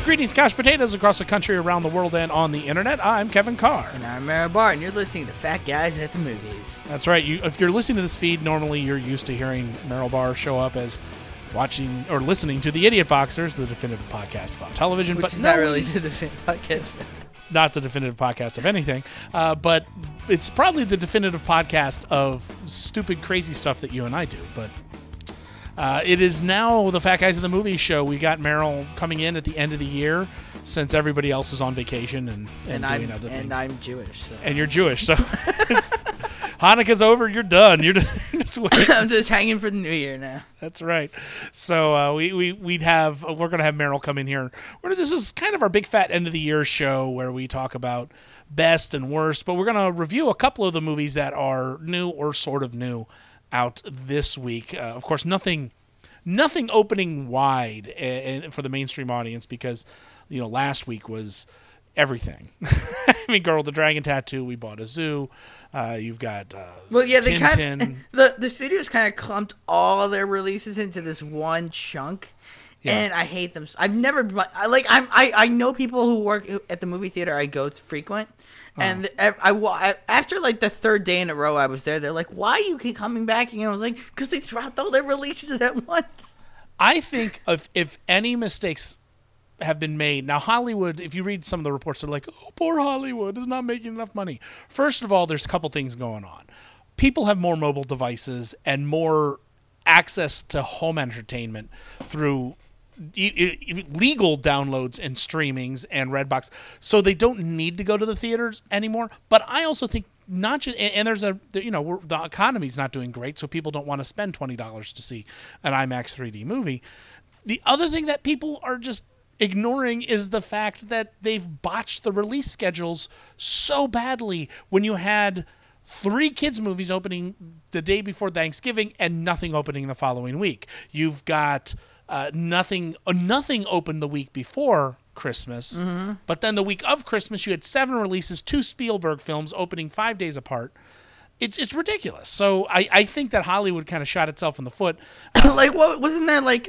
Greetings, couch potatoes across the country, around the world, and on the internet. I'm Kevin Carr. And I'm Meryl Barr, and you're listening to Fat Guys at the Movies. That's right. If you're listening to this feed, normally you're used to hearing Meryl Barr show up as watching or listening to The Idiot Boxers, the definitive podcast about television. Which is not really the definitive podcast. Not the definitive podcast of anything, but it's probably the definitive podcast of stupid, crazy stuff that you and I do. But it is now the Fat Guys in the Movie show. We got Meryl coming in at the end of the year since everybody else is on vacation and doing other things. And I'm Jewish. So. And you're Jewish, so Hanukkah's over. You're done. You're just waiting. I'm just hanging for the new year now. That's right. So we're gonna have Meryl come in here. This is kind of our big fat end of the year show where we talk about best and worst, but we're gonna review a couple of the movies that are new or sort of new out this week. Of course, nothing opening wide for the mainstream audience because last week was everything. I mean, Girl with the Dragon Tattoo. We bought a zoo. You've got Tintin. The studios kind of clumped all their releases into this one chunk. Yeah. And I hate them. I've never I know people who work at the movie theater I go to frequent. And I after like the third day in a row I was there, they're like, "Why you keep coming back?" And I was like, "Because they dropped all their releases at once." I think if any mistakes have been made now, Hollywood. If you read some of the reports, they're like, "Oh, poor Hollywood is not making enough money." First of all, there's a couple things going on. People have more mobile devices and more access to home entertainment through legal downloads and streamings and Redbox, so they don't need to go to the theaters anymore. But I also think not just, and there's the economy's not doing great, so people don't want to spend $20 to see an IMAX 3D movie. The other thing that people are just ignoring is the fact that they've botched the release schedules so badly. When you had 3 kids movies opening the day before Thanksgiving and nothing opening the following week, you've got nothing opened the week before Christmas, but then the week of Christmas you had 7 releases, 2 Spielberg films opening 5 days apart. It's ridiculous. So I think that Hollywood kind of shot itself in the foot. Wasn't there like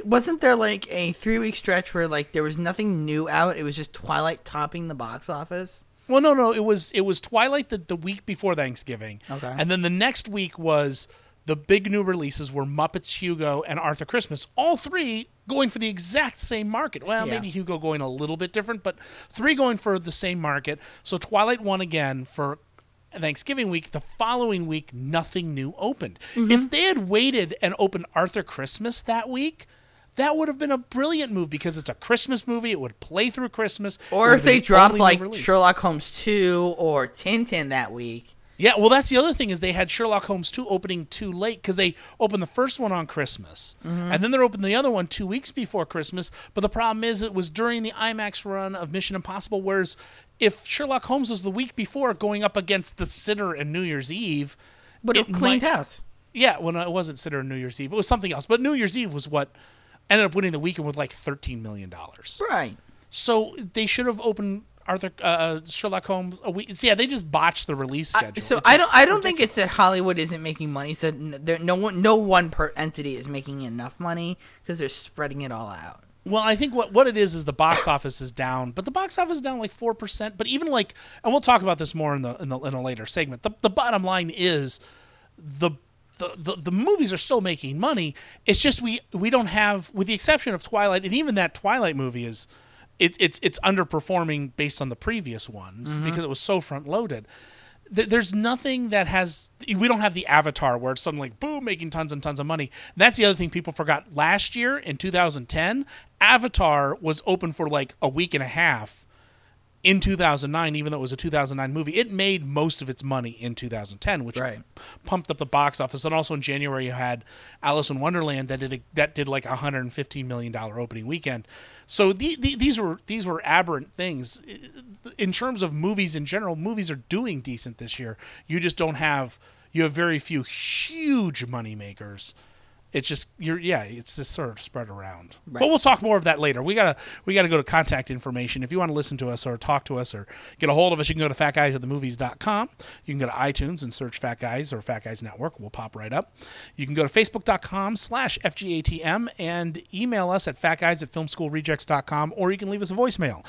a 3-week stretch where like there was nothing new out? It was just Twilight topping the box office. Well, no, it was Twilight the week before Thanksgiving, okay, and then the next week was. The big new releases were Muppets, Hugo, and Arthur Christmas. All 3 going for the exact same market. Well, maybe Hugo going a little bit different, but 3 going for the same market. So Twilight won again for Thanksgiving week. The following week, nothing new opened. Mm-hmm. If they had waited and opened Arthur Christmas that week, that would have been a brilliant move because it's a Christmas movie. It would play through Christmas. Or if they dropped like Sherlock Holmes 2 or Tintin that week. Yeah, well, that's the other thing is they had Sherlock Holmes 2 opening too late because they opened the first one on Christmas, and then they're opening the other one 2 weeks before Christmas. But the problem is it was during the IMAX run of Mission Impossible, whereas if Sherlock Holmes was the week before going up against The Sitter and New Year's Eve... But it cleaned house. Yeah, well, no, it wasn't Sitter and New Year's Eve. It was something else. But New Year's Eve was what ended up winning the weekend with like $13 million. Right. So they should have opened... Sherlock Holmes a week. So yeah, they just botched the release schedule. So I don't think it's that Hollywood isn't making money. So no one per entity is making enough money because they're spreading it all out. Well, I think what it is the box office is down, but the box office is down like 4%. But even like, and we'll talk about this more in a later segment. The bottom line is the movies are still making money. It's just we don't have, with the exception of Twilight, and even that Twilight movie is. It's underperforming based on the previous ones because it was so front loaded. There's nothing that has. We don't have the Avatar where it's suddenly like boom, making tons and tons of money. That's the other thing people forgot. Last year in 2010, Avatar was open for like a week and a half. In 2009, even though it was a 2009 movie, it made most of its money in 2010, which pumped up the box office. And also in January, you had Alice in Wonderland that did like $115 million opening weekend. So these were aberrant things. In terms of movies in general, movies are doing decent this year. You just don't have. You have very few huge money makers. It's just it's just sort of spread around. Right. But we'll talk more of that later. We gotta go to contact information. If you want to listen to us or talk to us or get a hold of us, you can go to fatguysatthemovies.com. You can go to iTunes and search Fat Guys or Fat Guys Network. We'll pop right up. You can go to facebook.com/FGATM and email us at fatguys@filmschoolrejects.com, or you can leave us a voicemail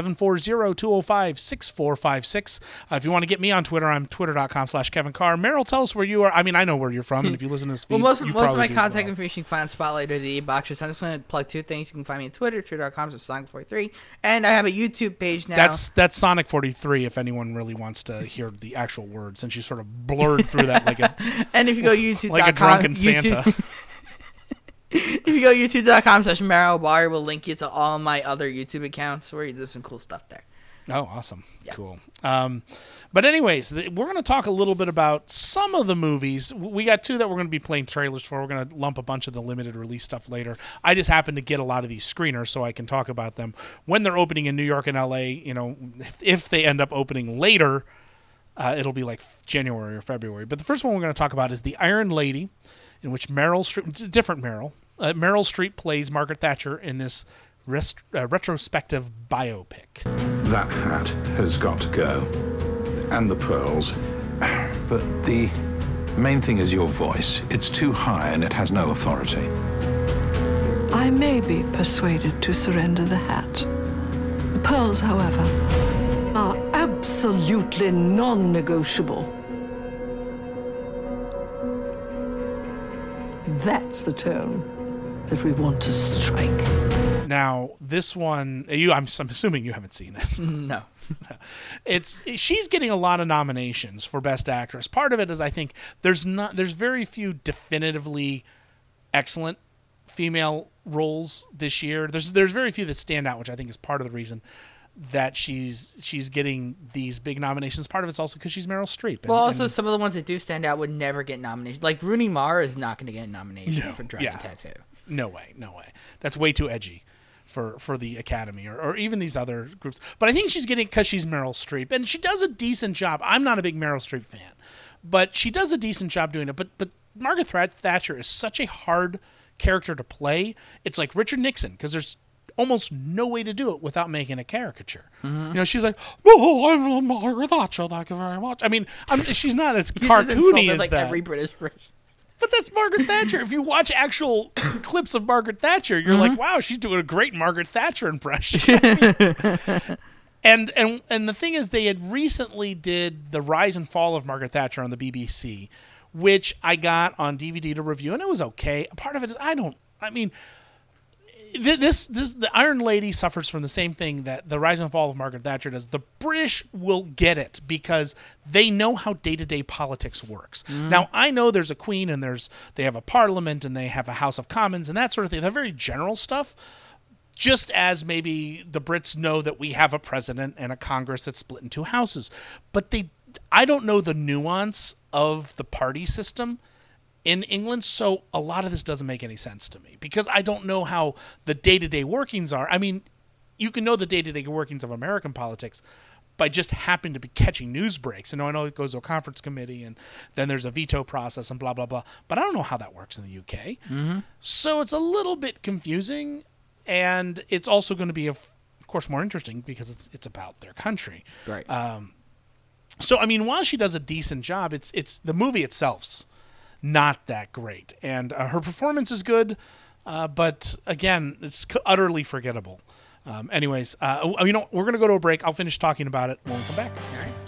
740-205-6456. If you want to get me on Twitter, I'm twitter.com/Kevin Carr. Meryl, tell us where you are. I mean, I know where you're from, and if you listen to this feed, Most you of probably my do as contact well. information you can find on Spotlight or the e-boxers. I'm just going to plug two things. You can find me on Twitter, twitter.com/Sonic43, and I have a YouTube page now. That's Sonic43 if anyone really wants to hear the actual words, since you sort of blurred through that like a and if you go YouTube.com, like a drunken Santa. If you go youtube.com/Meryl Barr, will link you to all my other YouTube accounts where you do some cool stuff there. Oh, awesome. Yeah. Cool. But anyways, we're going to talk a little bit about some of the movies. We got two that we're going to be playing trailers for. We're going to lump a bunch of the limited release stuff later. I just happen to get a lot of these screeners so I can talk about them when they're opening in New York and LA. You know, if they end up opening later, it'll be like January or February. But the first one we're going to talk about is The Iron Lady, in which Meryl Streep, different Meryl Streep plays Margaret Thatcher in this retrospective biopic. That hat has got to go. And the pearls. But the main thing is your voice. It's too high and it has no authority. I may be persuaded to surrender the hat. The pearls, however, are absolutely non-negotiable. That's the tone that we want to strike. Now, this one, I'm assuming you haven't seen it. No. She's getting a lot of nominations for Best Actress. Part of it is I think there's very few definitively excellent female roles this year. There's very few that stand out, which I think is part of the reason that she's getting these big nominations. Part of it's also because she's Meryl Streep. Well, also some of the ones that do stand out would never get nominated. Like Rooney Mara is not going to get a nomination for Dragon Tattoo. No way. That's way too edgy for the Academy or even these other groups. But I think she's getting because she's Meryl Streep, and she does a decent job. I'm not a big Meryl Streep fan, but she does a decent job doing it. But Margaret Thatcher is such a hard character to play. It's like Richard Nixon, because there's almost no way to do it without making a caricature. Mm-hmm. You know, she's like, "Oh, I'm Margaret Thatcher. Thank you very much." I mean, she's not as cartoony as like that. Every British person. But that's Margaret Thatcher. If you watch actual clips of Margaret Thatcher, you're like, wow, she's doing a great Margaret Thatcher impression. And the thing is, they had recently did The Rise and Fall of Margaret Thatcher on the BBC, which I got on DVD to review, and it was okay. Part of it is the Iron Lady suffers from the same thing that The Rise and Fall of Margaret Thatcher does. The British will get it because they know how day-to-day politics works. Now, I know there's a queen and they have a parliament and they have a House of Commons and that sort of thing. They're very general stuff, just as maybe the Brits know that we have a president and a Congress that's split in two houses. But I don't know the nuance of the party system in England, so a lot of this doesn't make any sense to me because I don't know how the day-to-day workings are. I mean, you can know the day-to-day workings of American politics by just happening to be catching news breaks. And I know it goes to a conference committee and then there's a veto process and blah, blah, blah. But I don't know how that works in the UK. Mm-hmm. So it's a little bit confusing, and it's also going to be, of course, more interesting because it's about their country. Right. So, I mean, while she does a decent job, it's the movie itself's not that great, and her performance is good, but again, it's utterly forgettable. Anyways, we're gonna go to a break. I'll finish talking about it when we come back. All right.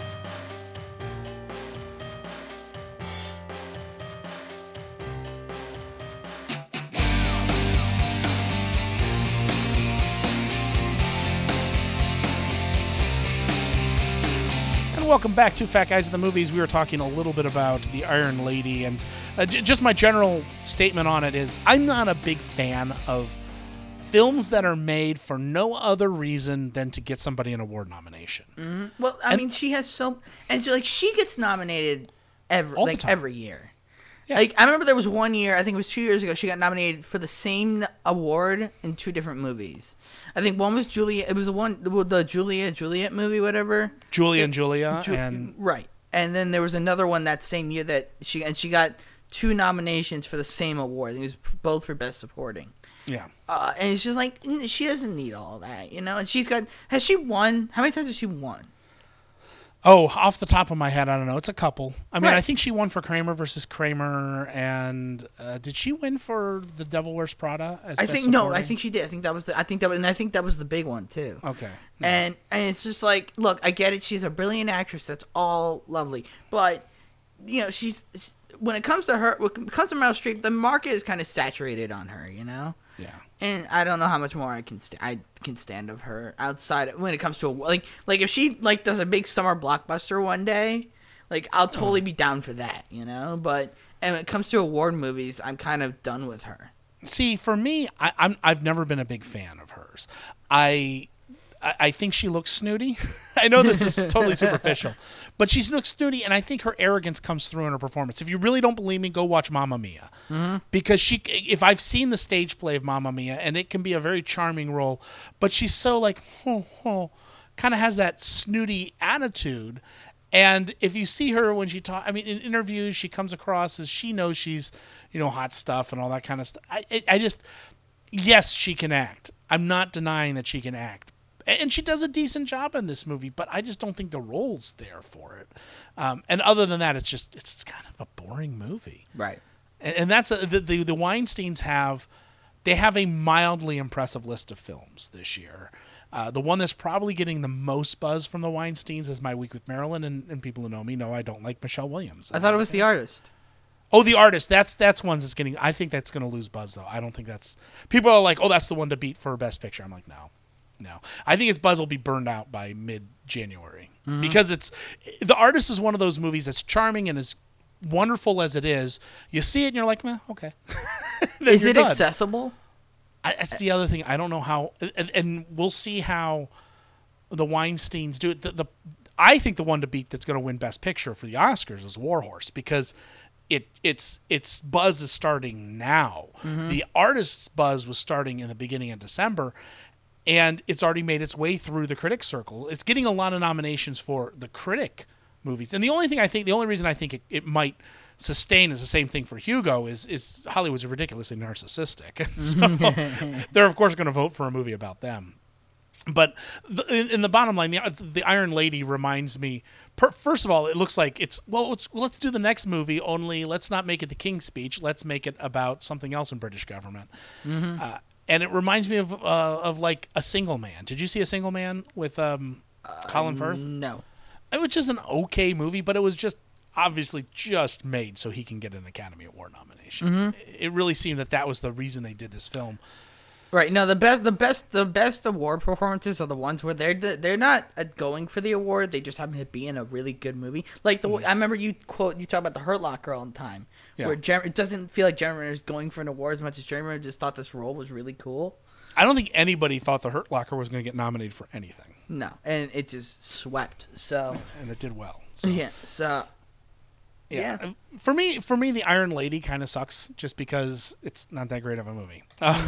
Welcome back to Fat Guys at the Movies. We were talking a little bit about The Iron Lady, and just my general statement on it is I'm not a big fan of films that are made for no other reason than to get somebody an award nomination. Mm-hmm. Well, I mean, she has she gets nominated every year. Yeah. Like, I remember there was one year, I think it was 2 years ago, she got nominated for the same award in two different movies. I think one was Julia. It was the Juliet movie, whatever. Julia and Julia, right. And then there was another one that same year that she got 2 nominations for the same award. It was both for Best Supporting. Yeah. And it's just like, she doesn't need all that, you know? And has she won? How many times has she won? Oh, off the top of my head, I don't know. It's a couple. I mean, Right. I think she won for Kramer versus Kramer, and did she win for The Devil Wears Prada? As I Best think no. I Supporting? think she did. I think that was the big one too. Okay. And it's just like, look, I get it. She's a brilliant actress. That's all lovely. But you know, when it comes to Meryl Streep, the market is kind of saturated on her. You know. Yeah. And I don't know how much more I can stand of her outside when it comes to like if she like does a big summer blockbuster one day, like I'll totally be down for that, you know. But when it comes to award movies, I'm kind of done with her. See, for me, I've never been a big fan of hers. I think she looks snooty. I know this is totally superficial, but she looks snooty, and I think her arrogance comes through in her performance. If you really don't believe me, go watch Mamma Mia, because if I've seen the stage play of Mamma Mia, and it can be a very charming role, but she's so like, kind of has that snooty attitude. And if you see her when she talks, I mean, in interviews, she comes across as she knows she's, hot stuff and all that kind of stuff. Yes, she can act. I'm not denying that she can act. And she does a decent job in this movie, but I just don't think the role's there for it. And other than that, it's kind of a boring movie. Right. And that's the Weinsteins have a mildly impressive list of films this year. The one that's probably getting the most buzz from the Weinsteins is My Week with Marilyn, and people who know me know I don't like Michelle Williams. I thought it was The Artist. Oh, The Artist. That's one that's getting. I think that's going to lose buzz though. I don't think that's. People are like, oh, that's the one to beat for Best Picture. I'm like, no. I think its buzz will be burned out by mid-January because The Artist is one of those movies that's charming and as wonderful as it is. You see it and you're like, okay. Is it accessible? That's the other thing. I don't know how, and we'll see how the Weinsteins do it. I think the one to beat that's going to win Best Picture for the Oscars is War Horse because its buzz is starting now. The Artist's buzz was starting in the beginning of December, and it's already made its way through the critic circle. It's getting a lot of nominations for the critic movies, and the only reason I think it might sustain is the same thing for Hugo is Hollywood's ridiculously narcissistic. So they're of course going to vote for a movie about them. But in the bottom line, the Iron Lady reminds me. First of all, it looks like let's do the next movie. Only let's not make it the King's Speech. Let's make it about something else in British government. And it reminds me of like A Single Man. Did you see A Single Man with Colin Firth? No. It was just an okay movie, but it was just obviously just made so he can get an Academy Award nomination. It really seemed that was the reason they did this film. Right. No, the best award performances are the ones where they're not going for the award. They just happen to be in a really good movie. Like I remember you talk about The Hurt Locker all the time, where it doesn't feel like Jeremy Renner is going for an award as much as Jeremy Renner just thought this role was really cool. I don't think anybody thought The Hurt Locker was going to get nominated for anything. No, and it just swept. So and it did well. So. Yeah. So. Yeah. For me, the Iron Lady kind of sucks just because it's not that great of a movie.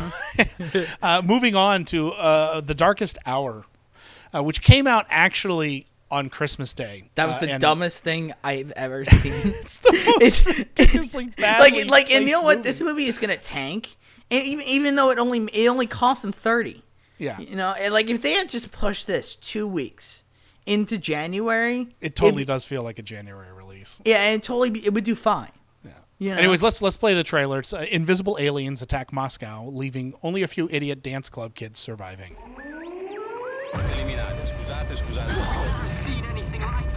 Moving on to The Darkest Hour, which came out actually on Christmas Day. That was the dumbest thing I've ever seen. It's the most ridiculously badly like, and you know what? movie. This movie is gonna tank, and even though it only cost them $30. Yeah. And like if they had just pushed this 2 weeks into January, it totally does feel like a January release. Yeah, and it would do fine. Yeah. Anyways, let's play the trailer. It's invisible aliens attack Moscow, leaving only a few idiot dance club kids surviving. Seen anything like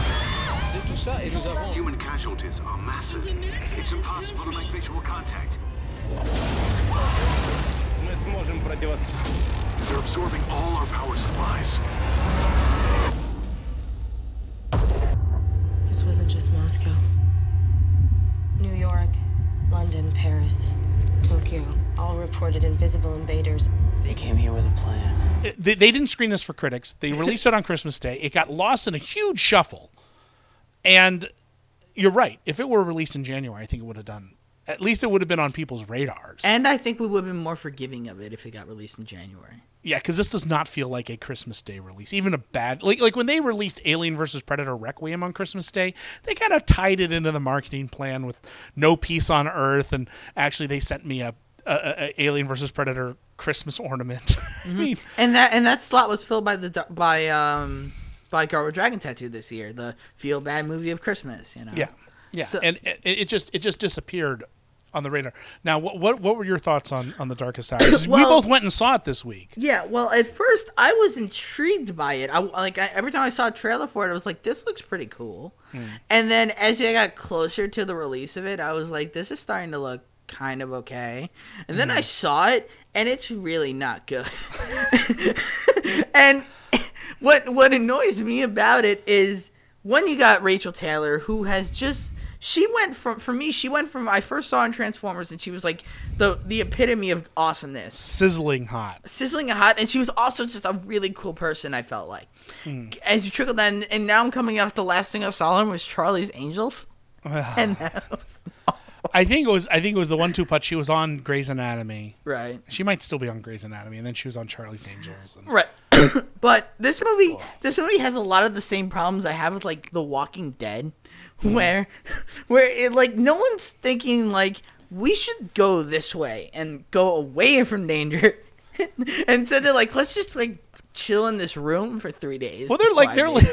this? Human casualties are massive. It's impossible to make visual contact. They're absorbing all our power supplies. This wasn't just Moscow. New York, London, Paris, Tokyo, all reported invisible invaders. They came here with a plan. They didn't screen this for critics. They released it on Christmas Day. It got lost in a huge shuffle. And you're right. If it were released in January, I think it would have done At least it would have been on people's radars. And I think we would have been more forgiving of it if it got released in January. Yeah, because this does not feel like a Christmas Day release. Even a bad... Like when they released Alien vs. Predator Requiem on Christmas Day, they kind of tied it into the marketing plan with no peace on Earth. And actually, they sent me a Alien vs. Predator Christmas ornament. I mean, and that slot was filled by Girl with Dragon Tattoo this year, the feel bad movie of Christmas. Yeah. So, and it just disappeared on the radar. Now, what were your thoughts on The Darkest Hour? 'Cause we both went and saw it this week. Yeah, well, at first I was intrigued by it. Every time I saw a trailer for it, I was like, "This looks pretty cool." And then as I got closer to the release of it, I was like, "This is starting to look kind of okay." And then I saw it, and it's really not good. And what annoys me about it is when you got Rachel Taylor, who has just... She went from I first saw her in Transformers, and she was like the epitome of awesomeness. Sizzling hot, and she was also just a really cool person, I felt like. As you trickled down, and now I'm coming off the last thing I saw her was Charlie's Angels. And that was awful. I think it was the 1-2 punch. She was on Grey's Anatomy. Right. She might still be on Grey's Anatomy, and then she was on Charlie's Angels. Right. But this movie has a lot of the same problems I have with like The Walking Dead. Where it, like, no one's thinking like we should go this way and go away from danger, and so they're like, let's just like chill in this room for 3 days. Well, yeah,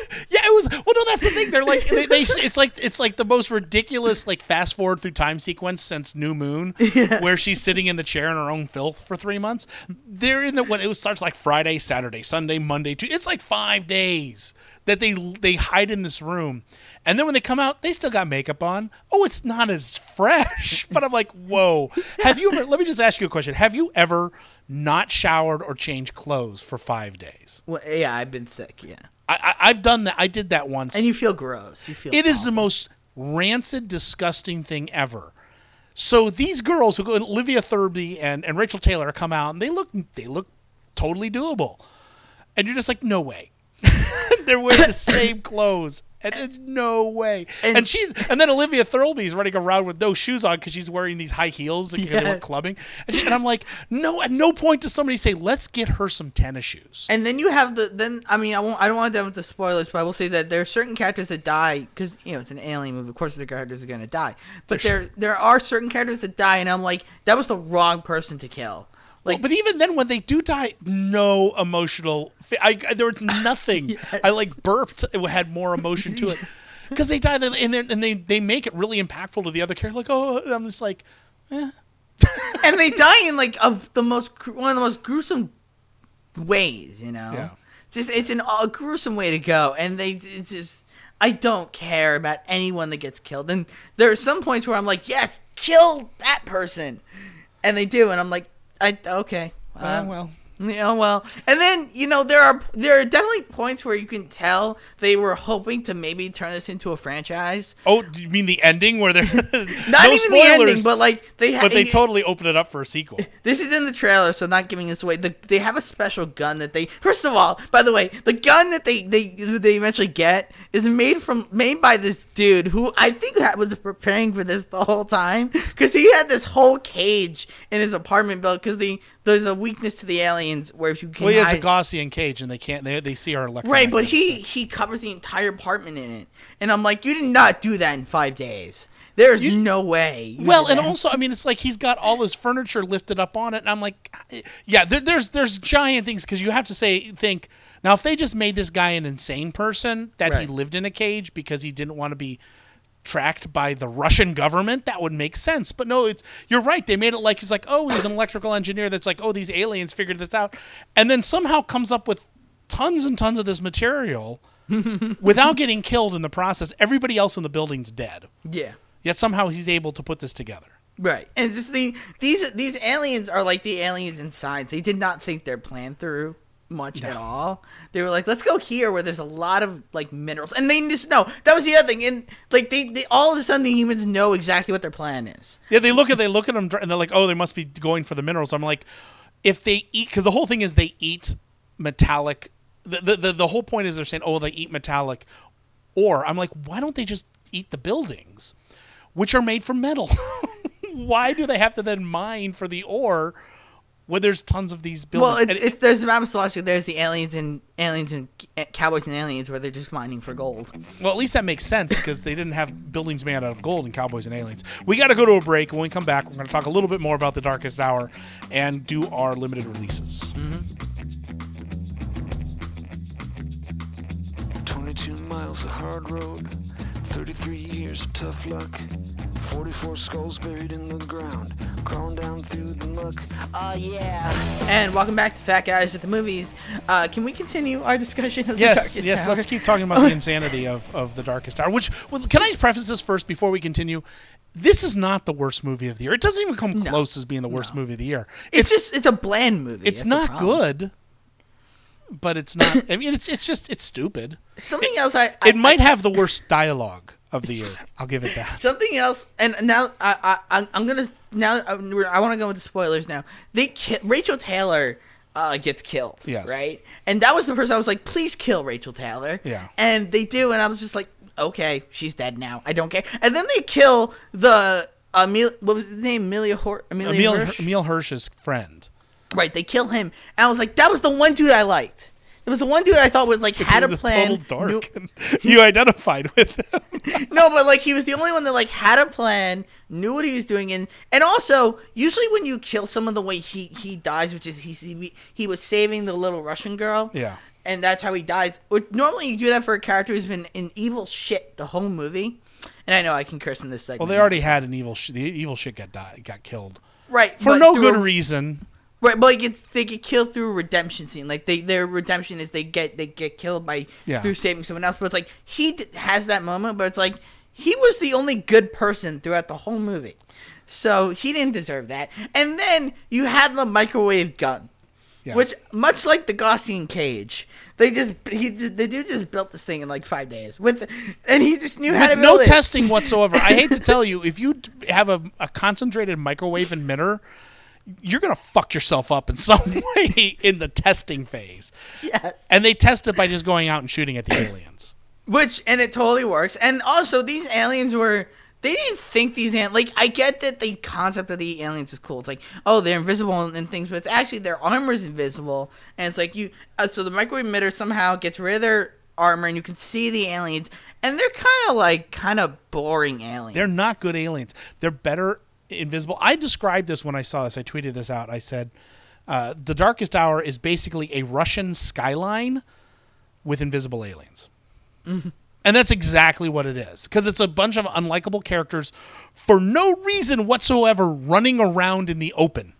it was. Well, no, that's the thing. They're like, it's like the most ridiculous like fast forward through time sequence since New Moon, where she's sitting in the chair in her own filth for 3 months. They're in when it starts like Friday, Saturday, Sunday, Monday, Tuesday. It's like 5 days that they hide in this room. And then when they come out, they still got makeup on. Oh, it's not as fresh. But I'm like, whoa. Let me just ask you a question. Have you ever not showered or changed clothes for 5 days? Well, yeah, I've been sick, yeah. I've done that. I did that once. And you feel gross. It is the most rancid, disgusting thing ever. So these girls, Olivia Thirlby and Rachel Taylor, come out, and they look totally doable. And you're just like, no way. They're wearing the same clothes. And no way. And then Olivia Thirlby's running around with no shoes on because she's wearing these high heels because they were clubbing. And I'm like, no. At no point does somebody say, let's get her some tennis shoes. And then you have I don't want to dive into spoilers, but I will say that there are certain characters that die because it's an alien movie. Of course, the characters are going to die, but there are certain characters that die, and I'm like, that was the wrong person to kill. Like, but even then, when they do die, no emotional. There was nothing. Yes. I like burped. It had more emotion to it because they die, and they make it really impactful to the other character. Like, oh, and I'm just like, eh. And they die in like one of the most gruesome ways. Yeah. It's a gruesome way to go, and I don't care about anyone that gets killed. And there are some points where I'm like, yes, kill that person, and they do, and I'm like. Okay. Well. And then, there are definitely points where you can tell they were hoping to maybe turn this into a franchise. Oh, do you mean the ending where they're not no even spoilers, the ending, but like they totally open it up for a sequel. This is in the trailer, so not giving this away. They have a special gun that first of all, by the way, the gun that they eventually get is made by this dude who I think was preparing for this the whole time because he had this whole cage in his apartment built because there's a weakness to the aliens where if you can. Well, he has a Gaussian cage, and they can't. They see our electromagnetic. Right, but he covers the entire apartment in it, and I'm like, you did not do that in 5 days. There's no way. Well, and also, I mean, it's like he's got all his furniture lifted up on it, and I'm like, yeah, there's giant things because you have to think now if they just made this guy an insane person that he lived in a cage because he didn't want to be tracked by the Russian government, that would make sense. But no, you're right. They made it like he's like, oh, he's an electrical engineer that's like, oh, these aliens figured this out. And then somehow comes up with tons and tons of this material without getting killed in the process. Everybody else in the building's dead. Yeah. Yet somehow he's able to put this together. Right. And it's just these aliens are like the aliens inside. They did not think their plan through much at all. They were like, let's go here where there's a lot of like minerals, and they just know that was the other thing. And like they all of a sudden the humans know exactly what their plan is. Yeah, they look at them and they're like, oh, they must be going for the minerals. I'm like, if they eat, because the whole thing is they eat metallic. The whole point is they're saying, oh, they eat metallic ore. I'm like, why don't they just eat the buildings, which are made from metal? why do they have to then mine for the ore when there's tons of these buildings? Well, there's the map mythology. There's the aliens and Cowboys and Aliens where they're just mining for gold. Well, at least that makes sense because they didn't have buildings made out of gold in Cowboys and Aliens. We got to go to a break. When we come back, we're going to talk a little bit more about The Darkest Hour and do our limited releases. 22 miles of hard road, 33 years of tough luck, 44 skulls buried in the ground, crawling down through the muck. Oh yeah! And welcome back to Fat Guys at the Movies. Can we continue our discussion of The Yes, Darkest yes. Hour? Let's keep talking about the insanity of The Darkest Hour. Can I preface this first before we continue? This is not the worst movie of the year. It doesn't even come close as being the worst movie of the year. It's a bland movie. It's That's not the problem. good, but it's not. I mean, it's stupid. Something else It might have the worst dialogue of the year. I'll give it that. Something else, and now I'm gonna I want to go into spoilers now. Rachel Taylor gets killed. Yes. Right, and that was the person I was like, please kill Rachel Taylor. Yeah. And they do, and I was just like, okay, she's dead now. I don't care. And then they kill the what was his name? Emil Hirsch? Emil Hirsch's friend. Right, they kill him, and I was like, that was the one dude I liked. It was the one dude I thought was like had a plan. Total dark. You identified with him. No, but like he was the only one that like had a plan, knew what he was doing, and also usually when you kill someone the way he dies, which is he was saving the little Russian girl. Yeah. And that's how he dies. Normally you do that for a character who's been in evil shit the whole movie. And I know I can curse in this segment. Well, they already had an evil. The evil shit got killed. Right. For no good reason. Right, but they get killed through a redemption scene. Like their redemption is they get killed by through saving someone else. But it's like he has that moment, but it's like he was the only good person throughout the whole movie, so he didn't deserve that. And then you had the microwave gun, which much like the Gaussian cage, the dude just built this thing in like 5 days and he just knew how to build it. No testing whatsoever. I hate to tell you, if you have a concentrated microwave emitter, you're going to fuck yourself up in some way in the testing phase. Yes. And they test it by just going out and shooting at the aliens. And it totally works. And also, these aliens they didn't think these aliens, like, I get that the concept of the aliens is cool. It's like, oh, they're invisible and things, but it's actually their armor's invisible. And it's like so the microwave emitter somehow gets rid of their armor and you can see the aliens. And they're kind of boring aliens. They're not good aliens. They're better invisible. I described this when I saw this. I tweeted this out. I said, The Darkest Hour is basically a Russian skyline with invisible aliens. Mm-hmm. And that's exactly what it is. Because it's a bunch of unlikable characters for no reason whatsoever running around in the open.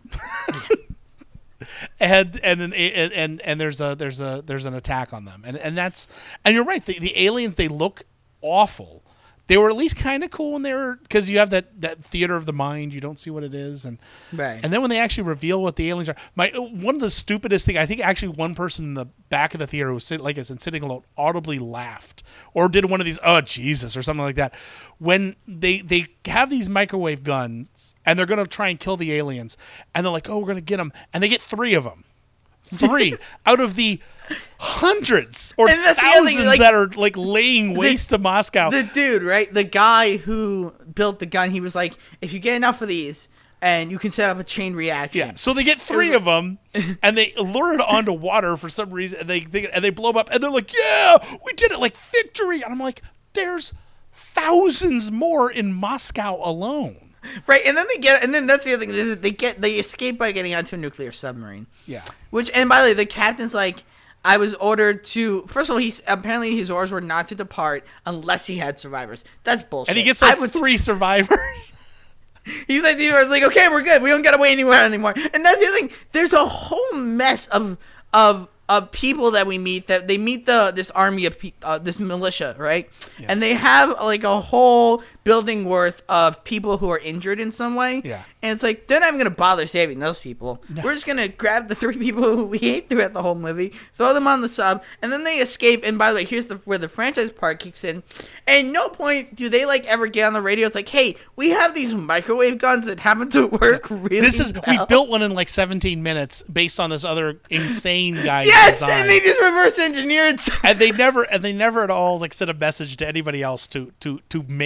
and there's an attack on them. And you're right, the aliens, they look awful. They were at least kind of cool when they were, because you have that theater of the mind. You don't see what it is, and then when they actually reveal what the aliens are, one of the stupidest thing, I think actually one person in the back of the theater who was sitting alone audibly laughed or did one of these "oh Jesus" or something like that when they have these microwave guns and they're gonna try and kill the aliens, and they're like, oh, we're gonna get them, and they get 3 of them. 3 out of the hundreds or thousands that are like laying waste to Moscow. The dude, right? The guy who built the gun, he was like, if you get enough of these, and you can set up a chain reaction. Yeah. So they get 3 of them, and they lure it onto water for some reason, and they blow up, and they're like, yeah, we did it, like victory. And I'm like, there's thousands more in Moscow alone. Right, and then that's the other thing. They escape by getting onto a nuclear submarine. Yeah. And by the way, the captain's like, I was ordered to. First of all, apparently his orders were not to depart unless he had survivors. That's bullshit. And he gets 3 survivors. He's like, okay, we're good. We don't gotta wait anymore. And that's the other thing. There's a whole mess of people that we meet. That they meet this army of this militia, right? Yeah. And they have like a whole building worth of people who are injured in some way. Yeah. And it's like, they're not even gonna bother saving those people. No. We're just gonna grab the 3 people who we hate throughout the whole movie, throw them on the sub, and then they escape. And by the way, here's where the franchise part kicks in. And no point do they like ever get on the radio. It's like, hey, we have these microwave guns that happen to work really well. We built one in like 17 minutes based on this other insane guy. Yes, design. And they just reverse engineered. And they never at all like sent a message to anybody else to make a new one.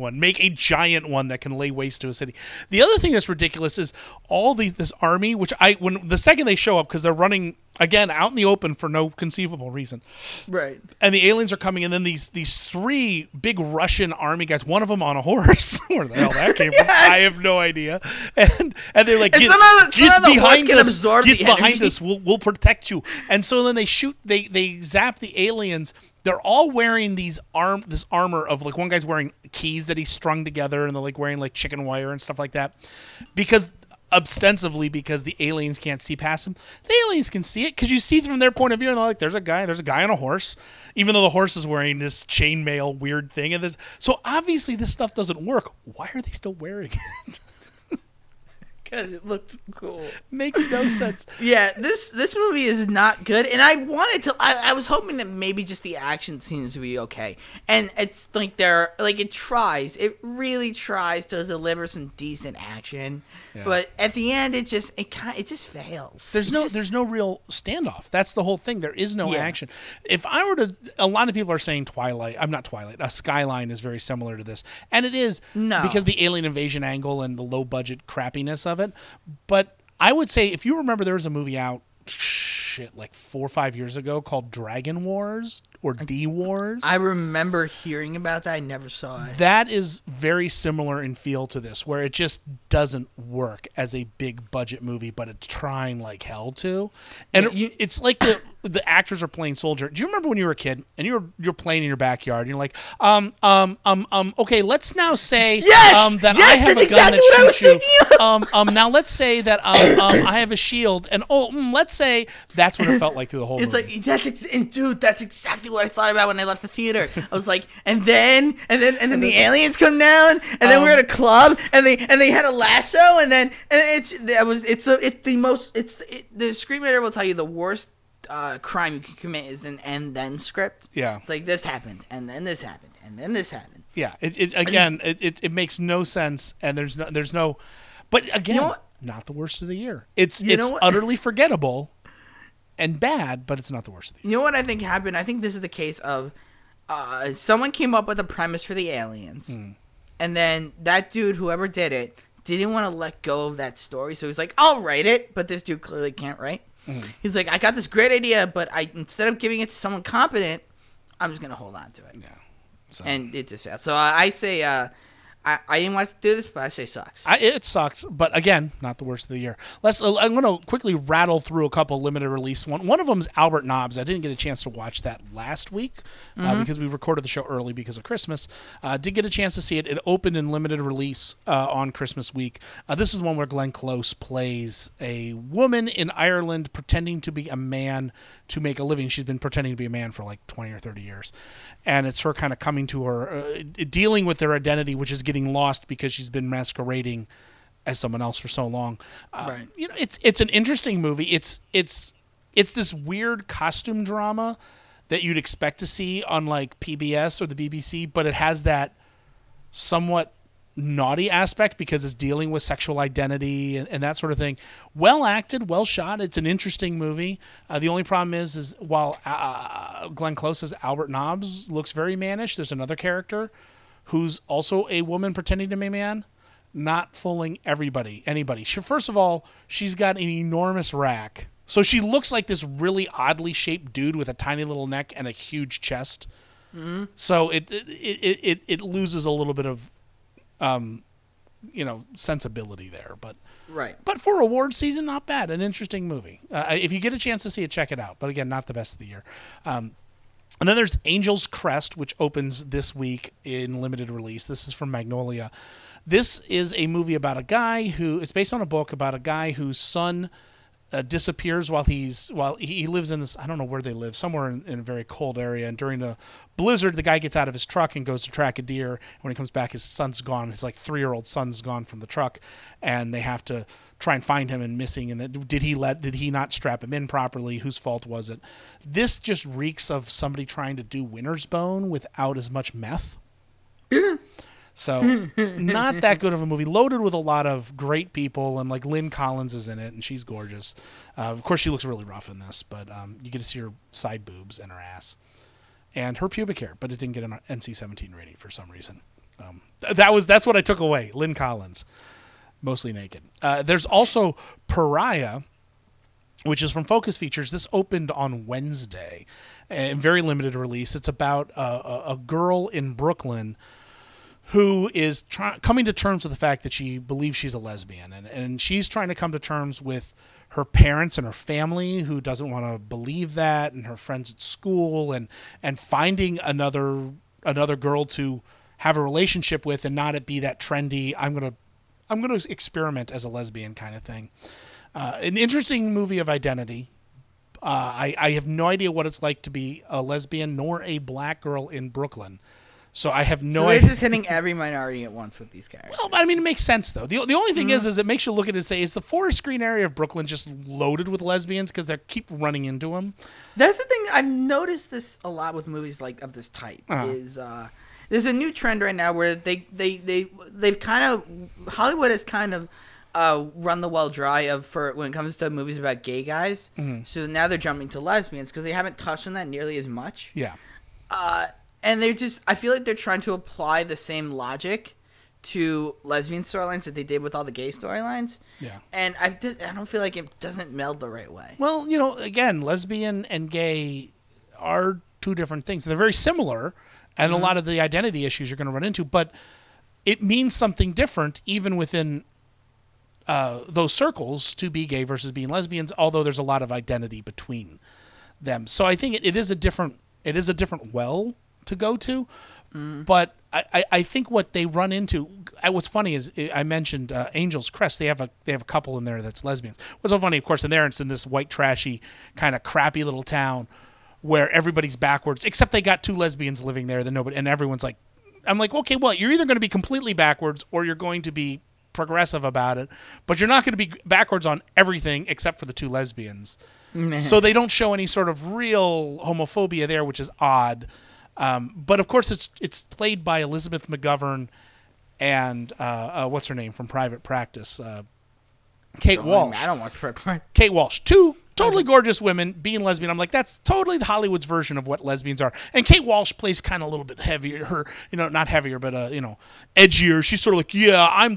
one. Make a giant one that can lay waste to a city. The other thing that's ridiculous is all this army, which when the second they show up, because they're running again out in the open for no conceivable reason, Right. and the aliens are coming, and then these three big Russian army guys, one of them on a horse. Where the hell that came from? I have no idea. And they're like, get behind us, get behind us. We'll protect you. And so then they shoot. They zap the aliens. They're all wearing this armor of, like, one guy's wearing keys that he's strung together, and they're like wearing like chicken wire and stuff like that, ostensibly because the aliens can't see past them. The aliens can see it because you see from their point of view, and they're like, there's a guy on a horse, even though the horse is wearing this chainmail weird thing. And this, so obviously this stuff doesn't work. Why are they still wearing it? Because it looks cool. Makes no sense. Yeah, this movie is not good, and I wanted to. I was hoping that maybe just the action scenes would be okay, and it's like it really tries to deliver some decent action, but at the end it just fails. There's no real standoff. That's the whole thing. There is no action. If I were to, a lot of people are saying Skyline is very similar to this, and it is because of the alien invasion angle and the low budget crappiness of it. But I would say, if you remember, there was a movie out like 4 or 5 years ago called Dragon Wars or D-Wars. I remember hearing about that. I never saw it. That is very similar in feel to this, where it just doesn't work as a big budget movie, but it's trying like hell to. And it's like the actors are playing soldier. Do you remember when you were a kid and you're playing in your backyard and you're like, okay, let's now say that I have a gun that shoots you. Now let's say that I have a shield, and let's say that's what it felt like through the whole movie. It's like, that's exactly what I thought about when I left the theater. I was like, and then the aliens come down, and then we're at a club, and they had a lasso, the screenwriter will tell you the worst crime you can commit is an and then script. Yeah, it's like, this happened, and then this happened, and then this happened. Yeah, it makes no sense, and there's no, but again, not the worst of the year. It's utterly forgettable and bad, but it's not the worst of the year. You know what I think happened? I think this is the case of someone came up with a premise for the aliens, and then that dude, whoever did it, didn't want to let go of that story, so he's like, I'll write it, but this dude clearly can't write. He's like, I got this great idea, but instead of giving it to someone competent, I'm just going to hold on to it. Yeah. So. And it just failed. So I say, I didn't want to do this, but I say sucks. It sucks, but again, not the worst of the year. I'm going to quickly rattle through a couple limited release. One of them is Albert Nobbs. I didn't get a chance to watch that last week because we recorded the show early because of Christmas. Did get a chance to see it. It opened in limited release on Christmas week. This is one where Glenn Close plays a woman in Ireland pretending to be a man to make a living. She's been pretending to be a man for like 20 or 30 years. And it's her kind of coming to her, dealing with their identity, which is getting lost because she's been masquerading as someone else for so long. Right. It's an interesting movie. It's this weird costume drama that you'd expect to see on like PBS or the BBC, but it has that somewhat naughty aspect because it's dealing with sexual identity and that sort of thing. Well acted, well shot. It's an interesting movie. The only problem is while Glenn Close's Albert Nobbs looks very mannish, there's another character who's also a woman pretending to be a man, not fooling anybody. First of all, she's got an enormous rack. So she looks like this really oddly shaped dude with a tiny little neck and a huge chest. Mm-hmm. So it loses a little bit of sensibility there, but for award season, not bad. An interesting movie. If you get a chance to see it, check it out. But again, not the best of the year. And then there's Angel's Crest, which opens this week in limited release. This is from Magnolia. This is a movie about it's based on a book about a guy whose son disappears while he lives in this, I don't know where they live, somewhere in a very cold area. And during the blizzard, the guy gets out of his truck and goes to track a deer. When he comes back, his son's gone. His 3-year-old son's gone from the truck, and they have to try and find him and missing. And did he not strap him in properly? Whose fault was it? This just reeks of somebody trying to do Winter's Bone without as much meth. So not that good of a movie, loaded with a lot of great people, and like Lynn Collins is in it, and she's gorgeous. Of course, she looks really rough in this, but you get to see her side boobs and her ass and her pubic hair, but it didn't get an NC-17 rating for some reason. That's what I took away. Lynn Collins, mostly naked. There's also Pariah, which is from Focus Features. This opened on Wednesday, a very limited release. It's about a girl in Brooklyn who is coming to terms with the fact that she believes she's a lesbian, and she's trying to come to terms with her parents and her family who doesn't want to believe that, and her friends at school, and finding another girl to have a relationship with and not it be that trendy I'm gonna experiment as a lesbian kind of thing. An interesting movie of identity. I have no idea what it's like to be a lesbian nor a black girl in Brooklyn. So I have no idea. They're just hitting every minority at once with these characters. Well, I mean, it makes sense, though. The only thing is it makes you look at it and say, is the Forest Green area of Brooklyn just loaded with lesbians because they keep running into them? That's the thing. I've noticed this a lot with movies like of this type. Is there's a new trend right now where they've kind of Hollywood has kind of run the well dry for when it comes to movies about gay guys. Mm-hmm. So now they're jumping to lesbians because they haven't touched on that nearly as much. Yeah. And I feel like they're trying to apply the same logic to lesbian storylines that they did with all the gay storylines. Yeah. And I don't feel like it doesn't meld the right way. Well, again, lesbian and gay are two different things. They're very similar, and a lot of the identity issues you're going to run into, but it means something different even within those circles to be gay versus being lesbians, although there's a lot of identity between them. So I think it is a different well to go to, but I think what they run into. What's funny is I mentioned Angel's Crest. They have a couple in there that's lesbians. What's so funny, of course, in there it's in this white trashy kind of crappy little town where everybody's backwards, except they got two lesbians living there. And everyone's like, I'm like, okay, well, you're either going to be completely backwards or you're going to be progressive about it, but you're not going to be backwards on everything except for the two lesbians. So they don't show any sort of real homophobia there, which is odd. But of course, it's played by Elizabeth McGovern and what's her name from Private Practice, Kate Walsh. I don't watch Private Practice. Kate Walsh, two totally gorgeous women being lesbian. I'm like, that's totally the Hollywood's version of what lesbians are. And Kate Walsh plays kind of a little bit heavier. Her, not heavier, but edgier. She's sort of like, yeah, I'm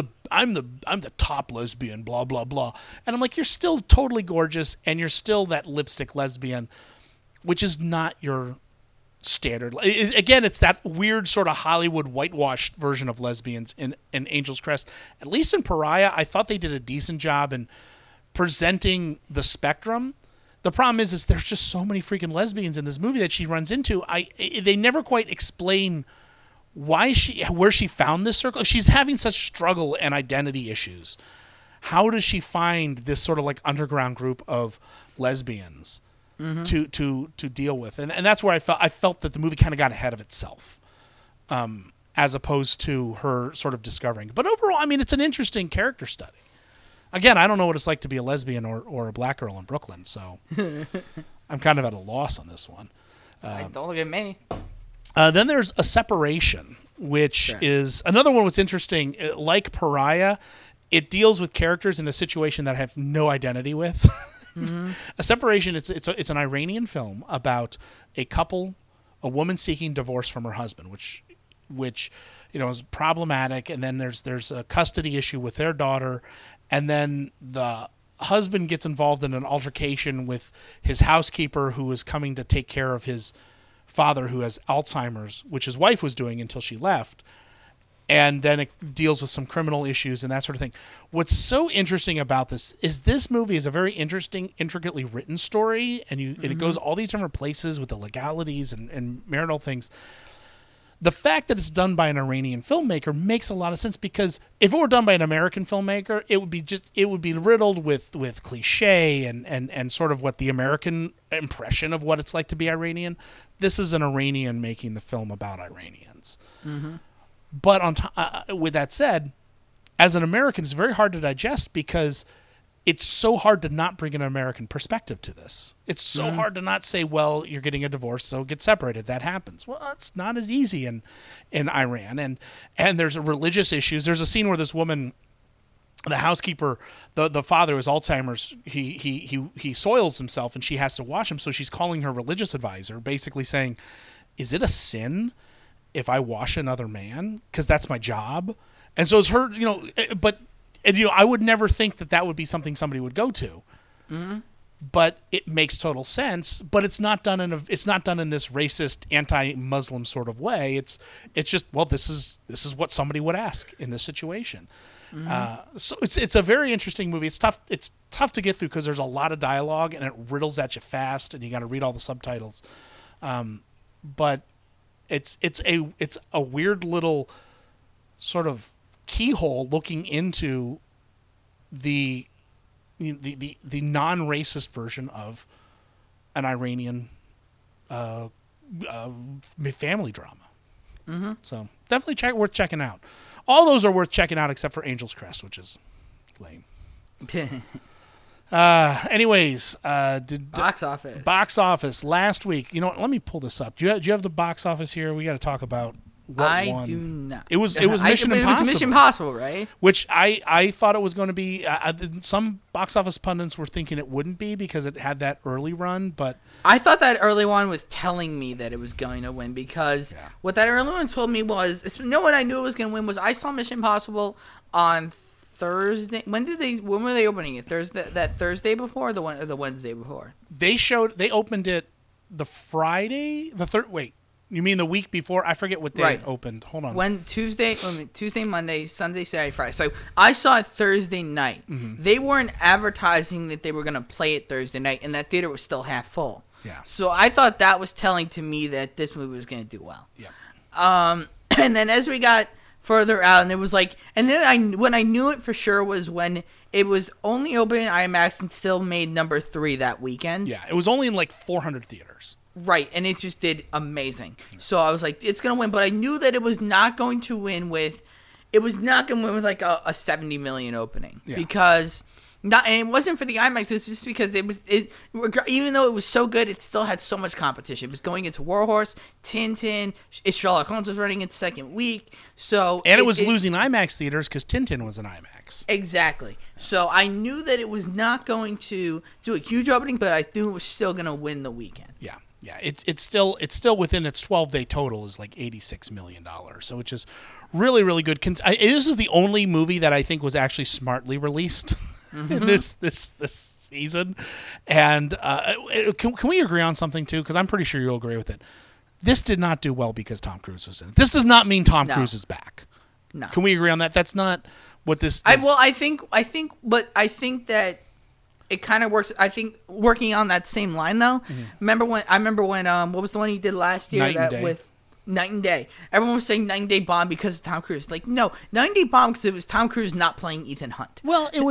the top lesbian, blah blah blah. And I'm like, you're still totally gorgeous, and you're still that lipstick lesbian, which is not your standard. Again, it's that weird sort of Hollywood whitewashed version of lesbians in Angel's Crest. At least in Pariah, I thought they did a decent job in presenting the spectrum. The problem is there's just so many freaking lesbians in this movie that she runs into. They never quite explain where she found this circle. If she's having such struggle and identity issues, how does she find this sort of like underground group of lesbians to deal with? And that's where I felt that the movie kind of got ahead of itself, as opposed to her sort of discovering. But overall, I mean, it's an interesting character study. Again, I don't know what it's like to be a lesbian or a black girl in Brooklyn, so I'm kind of at a loss on this one. Don't look at me. Then there's A Separation, which is another one that's interesting. Like Pariah, it deals with characters in a situation that I have no identity with. A Separation, it's an Iranian film about a couple, a woman seeking divorce from her husband, which is problematic, and then there's a custody issue with their daughter, and then the husband gets involved in an altercation with his housekeeper who is coming to take care of his father who has Alzheimer's, which his wife was doing until she left. And then it deals with some criminal issues and that sort of thing. What's so interesting about this movie is a very interesting, intricately written story, and it goes all these different places with the legalities and marital things. The fact that it's done by an Iranian filmmaker makes a lot of sense, because if it were done by an American filmmaker, it would be riddled with cliche and sort of what the American impression of what it's like to be Iranian. This is an Iranian making the film about Iranians. But with that said, as an American, it's very hard to digest, because it's so hard to not bring an American perspective to this. It's so hard to not say, well, you're getting a divorce, so get separated. That happens. Well, it's not as easy in Iran. And there's religious issues. There's a scene where this woman, the housekeeper, the father has Alzheimer's, he soils himself and she has to wash him. So she's calling her religious advisor, basically saying, is it a sin if I wash another man, because that's my job. And so it's her, I would never think that would be something somebody would go to. Mm-hmm. But it makes total sense. But it's not done in this racist, anti-Muslim sort of way. It's just, well, this is what somebody would ask in this situation. Mm-hmm. So it's a very interesting movie. It's tough to get through because there's a lot of dialogue and it riddles at you fast, and you got to read all the subtitles. But it's a weird little sort of keyhole looking into the non-racist version of an Iranian family drama. Mm-hmm. So definitely worth checking out. All those are worth checking out except for Angel's Crest, which is lame. Anyways, box office last week. You know what? Let me pull this up. Do you have the box office here? We got to talk about what I won. do not. It was Mission Impossible. It was Mission Impossible, right? Which I thought it was going to be. Some box office pundits were thinking it wouldn't be because it had that early run, but I thought that early one was telling me that it was going to win because what that early one told me was, what I knew it was going to win was I saw Mission Impossible on Thursday. When were they opening it? Thursday before or the Wednesday before? They opened it the Friday, Wait, you mean the week before? I forget what day it opened. Hold on. Tuesday, Monday, Sunday, Saturday, Friday. So I saw it Thursday night. Mm-hmm. They weren't advertising that they were going to play it Thursday night, and that theater was still half full. Yeah. So I thought that was telling to me that this movie was going to do well. Yeah. And then as we got further out, and it was like, and then when I knew it for sure was when it was only opening IMAX and still made number 3 that weekend. Yeah, it was only in like 400 theaters. Right, and it just did amazing. So I was like, it's going to win, but I knew that it was not going to win with like a 70 million opening. Yeah. Because and it wasn't for the IMAX, it was just because even though it was so good, it still had so much competition. It was going into Warhorse, Tintin, Sherlock Holmes was running its second week. So it was losing IMAX theaters because Tintin was an IMAX. Exactly. So I knew that it was not going to do a huge opening, but I knew it was still going to win the weekend. Yeah. Yeah, it's still within its 12-day total is like $86 million, so which is really, really good. This is the only movie that I think was actually smartly released in this season. And can we agree on something too? Because I'm pretty sure you'll agree with it. This did not do well because Tom Cruise was in it. This does not mean Tom Cruise is back. No. Can we agree on that? That's not what this. I think that. It kind of works. I think working on that same line though. Mm-hmm. I remember when what was the one he did last year with Night and Day? Everyone was saying Night and Day bombed because of Tom Cruise. Like no, Night and Day bombed because it was Tom Cruise not playing Ethan Hunt. Well, it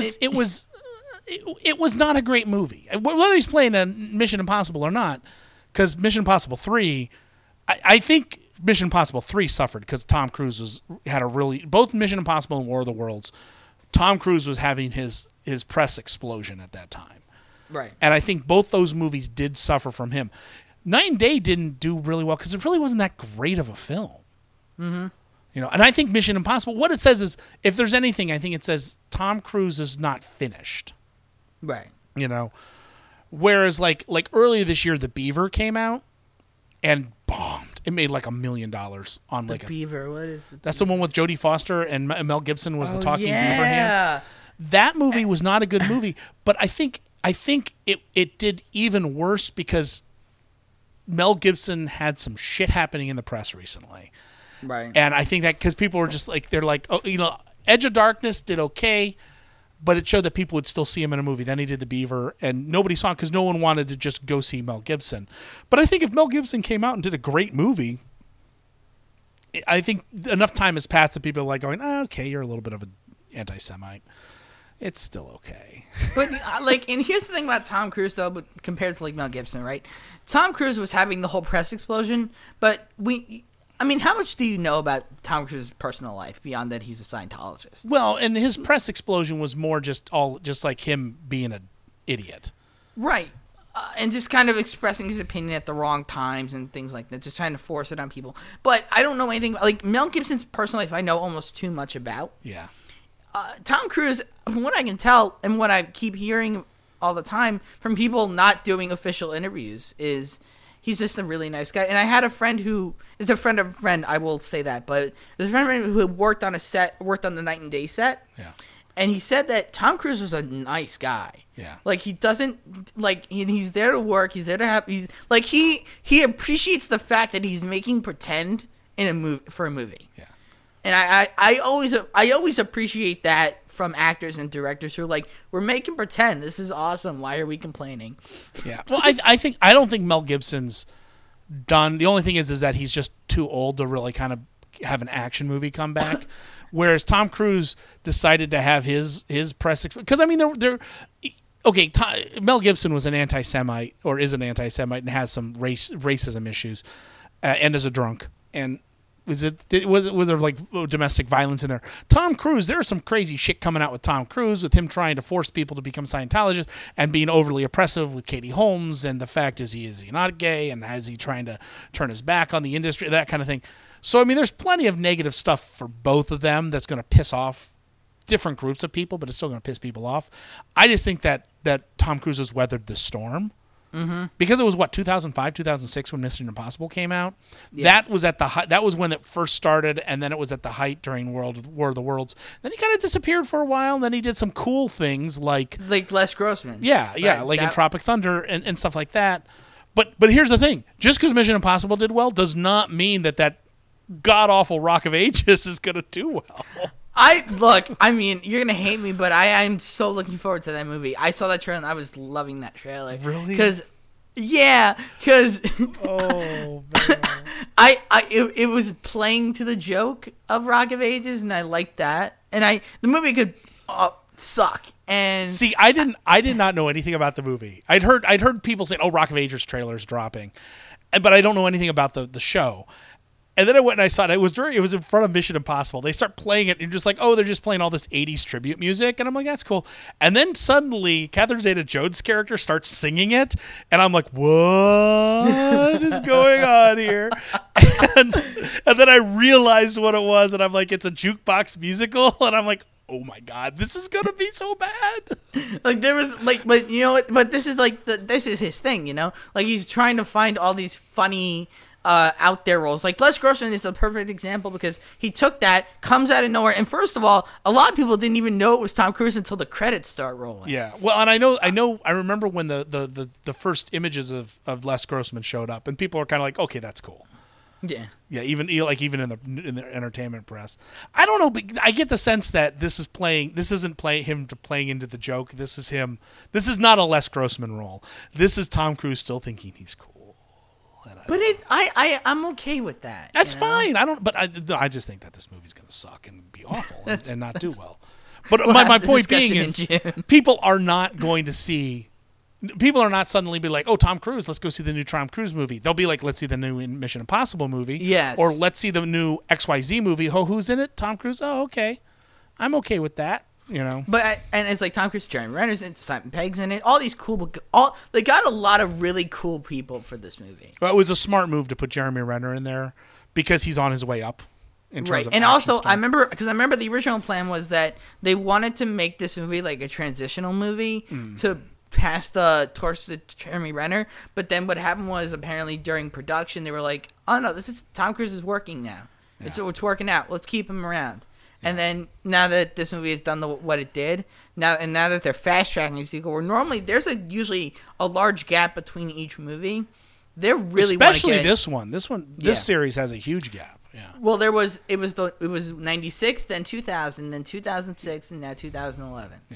was not a great movie. Whether he's playing a Mission Impossible or not, because Mission Impossible 3, I think Mission Impossible 3 suffered because Tom Cruise both Mission Impossible and War of the Worlds. Tom Cruise was having his press explosion at that time. Right. And I think both those movies did suffer from him. Night and Day didn't do really well because it really wasn't that great of a film. Mm-hmm. And I think Mission Impossible, what it says is, if there's anything, I think it says Tom Cruise is not finished. Right. Whereas like earlier this year, The Beaver came out and bombed. It made like $1 million on like Beaver. What is it? That's the one with Jodie Foster and Mel Gibson was the talking beaver hand. Yeah. That movie was not a good movie, but I think it did even worse because Mel Gibson had some shit happening in the press recently. Right. And I think that because people were just like, they're like, oh, Edge of Darkness did okay, but it showed that people would still see him in a movie. Then he did The Beaver, and nobody saw him because no one wanted to just go see Mel Gibson. But I think if Mel Gibson came out and did a great movie, I think enough time has passed that people are like going, okay, you're a little bit of an anti-Semite. It's still okay. But and here's the thing about Tom Cruise though, but compared to like Mel Gibson, right? Tom Cruise was having the whole press explosion, but how much do you know about Tom Cruise's personal life beyond that he's a Scientologist? Well, and his press explosion was more just like him being an idiot. Right. And just kind of expressing his opinion at the wrong times and things like that, just trying to force it on people. But I don't know anything like Mel Gibson's personal life. I know almost too much about. Yeah. Tom Cruise, from what I can tell and what I keep hearing all the time from people not doing official interviews, is he's just a really nice guy. And I had a friend who is a friend of a friend. I will say that, but there's a friend who worked on the Night and Day set. Yeah. And he said that Tom Cruise was a nice guy. Yeah. Like, he doesn't, like, he's there to work. He's there to have, he appreciates the fact that he's making pretend in a movie, for a movie. Yeah. And I always appreciate that from actors and directors who are like, we're making pretend. This is awesome. Why are we complaining? Yeah. Well, I don't think Mel Gibson's done. The only thing is that he's just too old to really kind of have an action movie come back. Whereas Tom Cruise decided to have his press, because I mean Mel Gibson was an anti-Semite, or is an anti-Semite, and has some racism issues, and is a drunk. And was there like domestic violence in there? Tom Cruise, there's some crazy shit coming out with Tom Cruise, with him trying to force people to become Scientologists and being overly oppressive with Katie Holmes, and the fact is he not gay, and is he trying to turn his back on the industry, that kind of thing. So, I mean, there's plenty of negative stuff for both of them that's going to piss off different groups of people, but it's still going to piss people off. I just think that Tom Cruise has weathered the storm. Mm-hmm. Because it was, 2005, 2006 when Mission Impossible came out? Yeah. That was at the that was when it first started, and then it was at the height during War of the Worlds. Then he kind of disappeared for a while, and then he did some cool things like Les Grossman. Yeah, right, like in Tropic Thunder and stuff like that. But here's the thing. Just because Mission Impossible did well does not mean that god-awful Rock of Ages is going to do well. I mean, you're going to hate me, but I'm so looking forward to that movie. I saw that trailer, and I was loving that trailer. Really? Because oh, man. It was playing to the joke of Rock of Ages, and I liked that. And the movie could suck. And see, I did not know anything about the movie. I'd heard people say, "Oh, Rock of Ages trailer's dropping," but I don't know anything about the show. And then I went and I saw it. It was in front of Mission Impossible. They start playing it, and you're just like, oh, they're just playing all this 80s tribute music. And I'm like, that's cool. And then suddenly, Catherine Zeta-Jones' character starts singing it, and I'm like, what is going on here? And then I realized what it was, and I'm like, it's a jukebox musical, and I'm like, oh my God, this is gonna be so bad. Like, there was like, but you know what? But this is like this is his thing, you know. Like, he's trying to find all these funny out there roles. Like, Les Grossman is the perfect example, because he took that, comes out of nowhere, and first of all, a lot of people didn't even know it was Tom Cruise until the credits start rolling. Yeah, well, and I remember when the first images of Les Grossman showed up, and people were kind of like, okay, that's cool. Yeah. Yeah, even in the entertainment press. I don't know, but I get the sense that this isn't playing into the joke. This is not a Les Grossman role. This is Tom Cruise still thinking he's cool. But I'm okay with that. That's fine. I just think that this movie's going to suck and be awful and not do well. But my point being is, people are not suddenly be like, oh, Tom Cruise, let's go see the new Tom Cruise movie. They'll be like, let's see the new Mission Impossible movie. Yes. Or let's see the new XYZ movie. Oh, who's in it? Tom Cruise? Oh, okay. I'm okay with that. You know, and it's like Tom Cruise, Jeremy Renner's in it, Simon Pegg's in it. All these cool, they got a lot of really cool people for this movie. Well, it was a smart move to put Jeremy Renner in there because he's on his way up. In terms of and also I remember the original plan was that they wanted to make this movie like a transitional movie to pass the torch to Jeremy Renner. But then what happened was, apparently during production they were like, oh no, Tom Cruise is working now. Yeah. It's working out. Let's keep him around. And then now that this movie has done what it did, now that they're fast tracking the sequel, where normally there's usually a large gap between each movie, they're really especially this one. This series has a huge gap. Yeah. Well, it was 96, then 2000, then 2006, and now 2011. Yeah.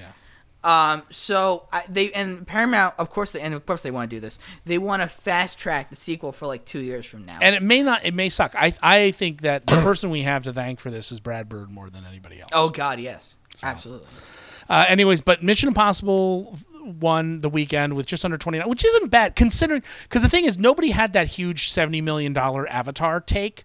So Paramount, of course they want to do this. They want to fast track the sequel for like 2 years from now. And it may suck. I think that the person we have to thank for this is Brad Bird more than anybody else. Oh God, yes, so. Absolutely. Anyways, but Mission Impossible won the weekend with just under 29, which isn't bad considering, because the thing is, nobody had that huge $70 million Avatar take,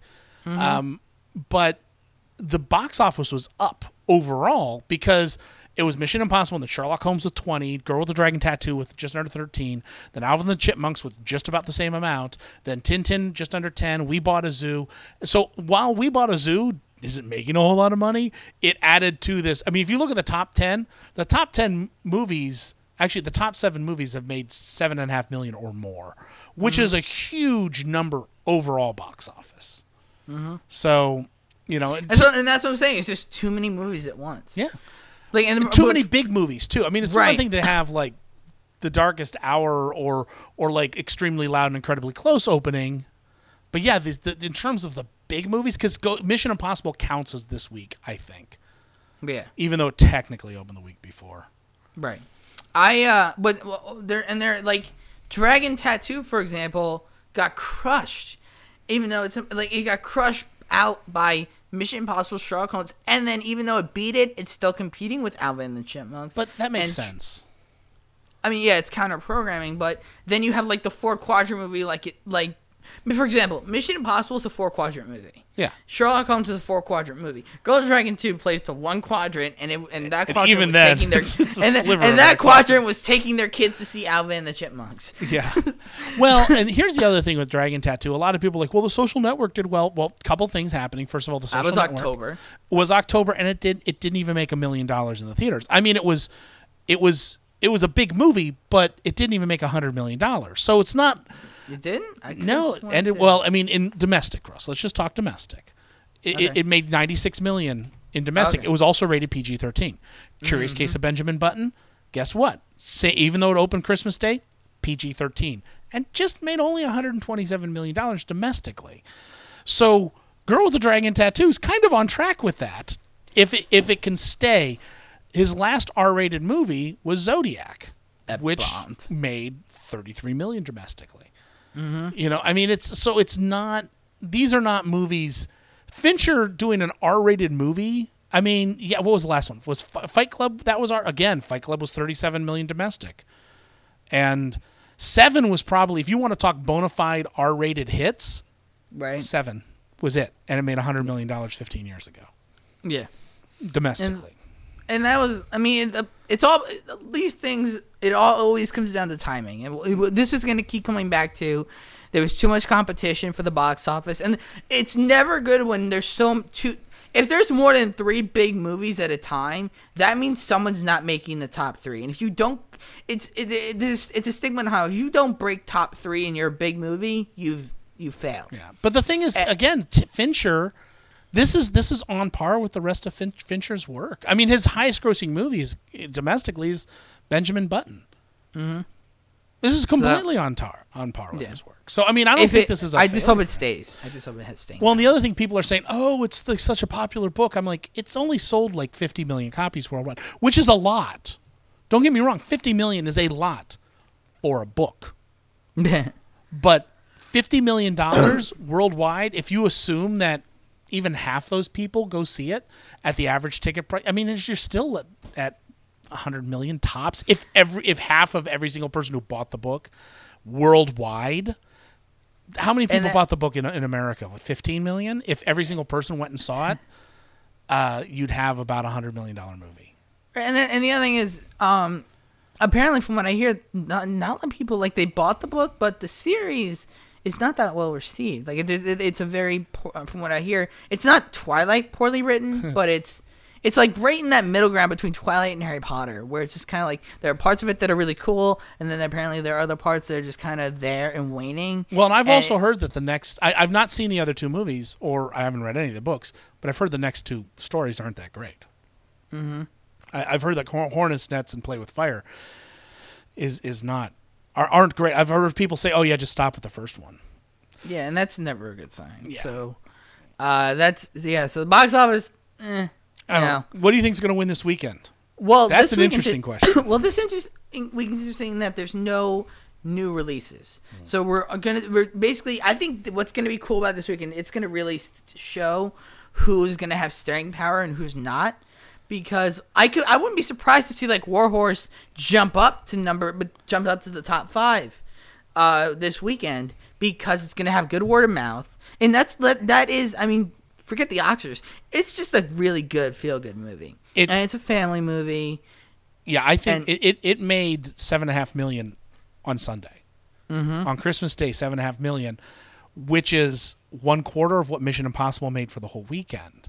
but the box office was up overall because it was Mission Impossible and the Sherlock Holmes with 20, Girl with the Dragon Tattoo with just under 13, then Alvin and the Chipmunks with just about the same amount, then Tintin just under 10, We Bought a Zoo. So while We Bought a Zoo isn't making a whole lot of money, it added to this. I mean, if you look at the top 10 movies Actually, the top 7 movies have made $7.5 million or more, which is a huge number overall box office. So, you know, and that's what I'm saying. It's just too many movies at once. yeah, Like and too many big movies too. I mean, it's one Right. thing to have like The Darkest Hour or like Extremely Loud and Incredibly Close opening, but yeah, in terms of the big movies, because Mission Impossible counts as this week, I think, Yeah. even though it technically opened the week before. Right. But they're like Dragon Tattoo, for example, got crushed, even though it's like it got crushed out by Mission Impossible Sherlock Holmes, and then even though it beat it, it's still competing with Alvin and the Chipmunks. But that makes And sense. I mean, yeah, it's counter programming, but then you have like the 4-quadrant movie, for example, Mission Impossible is a 4-quadrant movie. Yeah. Sherlock Holmes is a 4-quadrant movie. Girls Dragon 2 plays to 1 quadrant, and that quadrant even was then, taking their it's a and sliver of that that quadrant was taking their kids to see Alvin and the Chipmunks. Yeah. Well, and here's the other thing with Dragon Tattoo. A lot of people are like, well, The Social Network did well. Well, a couple things happening. First of all, The That Social was Network October. was October, and it didn't even make $1 million in the theaters. I mean, it was a big movie, but it didn't even make $100 million. So it's not. It didn't? I could've No, sworn and it did. well, I mean, in domestic, Russ. Let's just talk domestic. Okay. It made $96 million in domestic. Okay. It was also rated PG-13. Curious Case of Benjamin Button. Guess what? Even though it opened Christmas Day, PG-13, and just made only $127 million domestically. So, Girl with the Dragon Tattoo is kind of on track with that. If it can stay, his last R-rated movie was Zodiac, which bombed. made $33 million domestically. You know, I mean, it's not. These are not movies. Fincher doing an R-rated movie. I mean, yeah. What was the last one? Was Fight Club? That was Fight Club was $37 million domestic, and Seven was probably, if you want to talk bona fide R-rated hits, Right. Seven was it, and it made $100 million 15 years ago Yeah. domestically. And that was, I mean, it's all, these things, it all always comes down to timing. And this is going to keep coming back to, there was too much competition for the box office. And it's never good when there's if there's more than 3 big movies at a time, that means someone's not making the top 3. And if you don't, it's a stigma in how if you don't break top 3 in your big movie, you failed. Yeah, but the thing is, again, Fincher. This is on par with the rest of Fincher's work. I mean, his highest-grossing movies domestically is Benjamin Button. Mm-hmm. This is completely on par with his work. So, I mean, I don't think this is. I just hope it stays. I just hope it has staying. Well, and the other thing, people are saying, "Oh, it's like such a popular book." I'm like, it's only sold like 50 million copies worldwide, which is a lot. Don't get me wrong, 50 million is a lot for a book, but $50 million worldwide. If you assume that even half those people go see it at the average ticket price, I mean, you're still at 100 million tops. If half of every single person who bought the book worldwide, how many people bought the book in America? What, 15 million? If every single person went and saw it, you'd have about $100 million movie. And the other thing is, apparently from what I hear, not a lot of people, like, they bought the book, but the series is not that well received. Like, it's a very, from what I hear, it's not Twilight poorly written, but it's like right in that middle ground between Twilight and Harry Potter, where it's just kind of like there are parts of it that are really cool, and then apparently there are other parts that are just kind of there and waning. Well, and I've also heard that the next, I've not seen the other 2 movies, or I haven't read any of the books, but I've heard the next 2 stories aren't that great. Mm-hmm. I've heard that Hornets Nets and Play with Fire aren't great. I've heard people say, "Oh yeah, just stop with the first one." Yeah, and that's never a good sign. Yeah. So, So the box office. I don't know. What do you think is going to win this weekend? Well, that's an interesting question. Well, this interesting that there's no new releases. So we're basically, I think what's going to be cool about this weekend, it's going to really show who's going to have staying power and who's not. Because I wouldn't be surprised to see like Warhorse jump up to the top 5 this weekend, because it's going to have good word of mouth, and that is, I mean, forget the Oscars. It's just a really good feel-good movie. And it's a family movie. Yeah, I think it made $7.5 million on Sunday. Mm-hmm. On Christmas Day, $7.5 million, which is 1/4 of what Mission Impossible made for the whole weekend.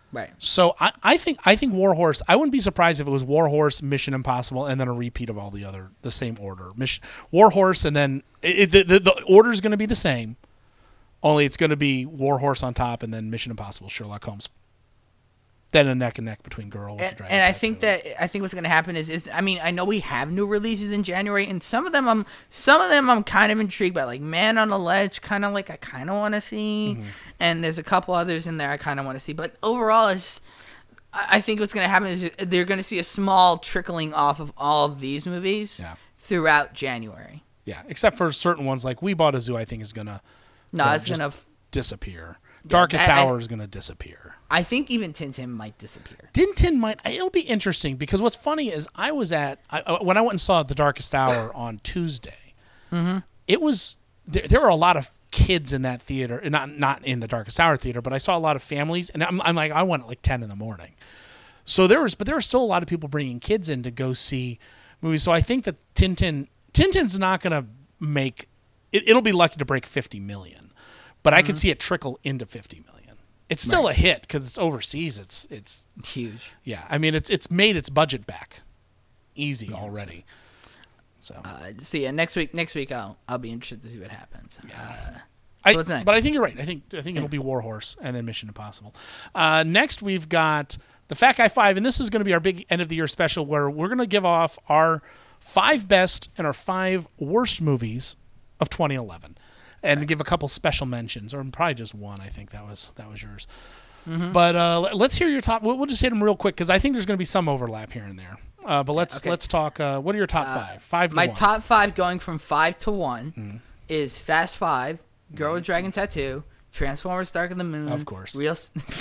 Right. So I think War Horse. I wouldn't be surprised if it was War Horse, Mission Impossible, and then a repeat of all the same order. War Horse, and then the order is going to be the same. Only it's going to be War Horse on top, and then Mission Impossible, Sherlock Holmes. Then a neck and neck between Girl with the Dragon. And I think what's going to happen is I mean, I know we have new releases in January, and some of them I'm kind of intrigued by, like Man on a Ledge, kind of like I kind of want to see, and there's a couple others in there I kind of want to see. But overall, I think what's going to happen is they're going to see a small trickling off of all of these movies throughout January. Yeah, except for certain ones like We Bought a Zoo. I think is going to disappear. Darkest Hour is going to disappear. I think even Tintin might disappear. Tintin might. It'll be interesting because what's funny is I was when I went and saw The Darkest Hour on Tuesday. It was there were a lot of kids in that theater, not in the Darkest Hour theater, but I saw a lot of families, and I'm like, I went at like 10 in the morning. So there were still a lot of people bringing kids in to go see movies. So I think that Tintin's not going to make. It'll be lucky to break 50 million, but I could see it trickle into 50 million. It's still a hit because it's overseas. It's huge. Yeah, I mean it's made its budget back, easy already. So next week I'll be interested to see what happens. So what's next? But I think you're right. I think it'll be War Horse and then Mission Impossible. Next we've got the Fat Guy 5, and this is going to be our big end of the year special where we're going to give off our 5 best and our 5 worst movies of 2011. And give a couple special mentions, or probably just one. I think that was yours. But let's hear your top. We'll just hit them real quick because I think there's going to be some overlap here and there. But let's talk. What are your top 5? 5 to 1. My top 5 going from 5 to 1 is Fast 5, Girl with Dragon Tattoo, Transformers: Dark of the Moon, of course, Real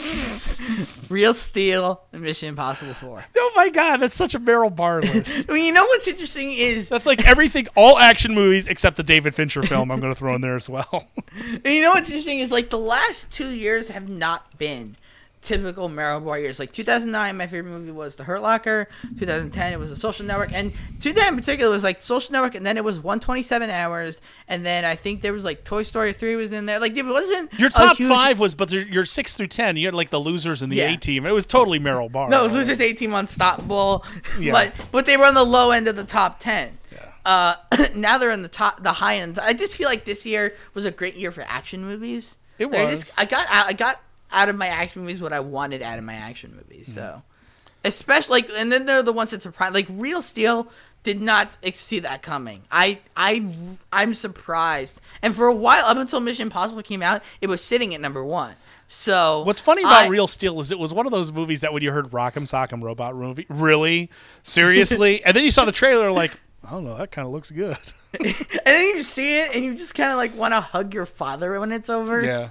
Steel, and Mission Impossible 4. Oh my God, that's such a Meryl Barr list. I mean, you know what's interesting is that's like everything, all action movies except the David Fincher film. I'm going to throw in there as well. And you know what's interesting is like the last 2 years have not been typical Meryl Barr years. Like 2009, my favorite movie was The Hurt Locker. 2010, it was The Social Network, and 2010 in particular was like Social Network, and then it was 127 Hours, and then I think there was like Toy Story 3 was in there. Like it wasn't your top 5 was, but your 6 through 10, you had like the Losers and the A Team. It was totally Meryl Barr. No, it was Losers, A Team, Unstoppable. Yeah. But they were on the low end of the top 10. Yeah. Now they're in the high end. I just feel like this year was a great year for action movies. It was. I got out of my action movies what I wanted out of my action movies. So, especially and then they're the ones that surprised. Like Real Steel did not see that coming. I'm surprised. And for a while, up until Mission Impossible came out, it was sitting at number 1. So what's funny about Real Steel is it was one of those movies that when you heard Rock'em Sock'em Robot Movie, really, seriously, and then you saw the trailer, like, I don't know, that kind of looks good. And then you see it, and you just kind of like want to hug your father when it's over. Yeah.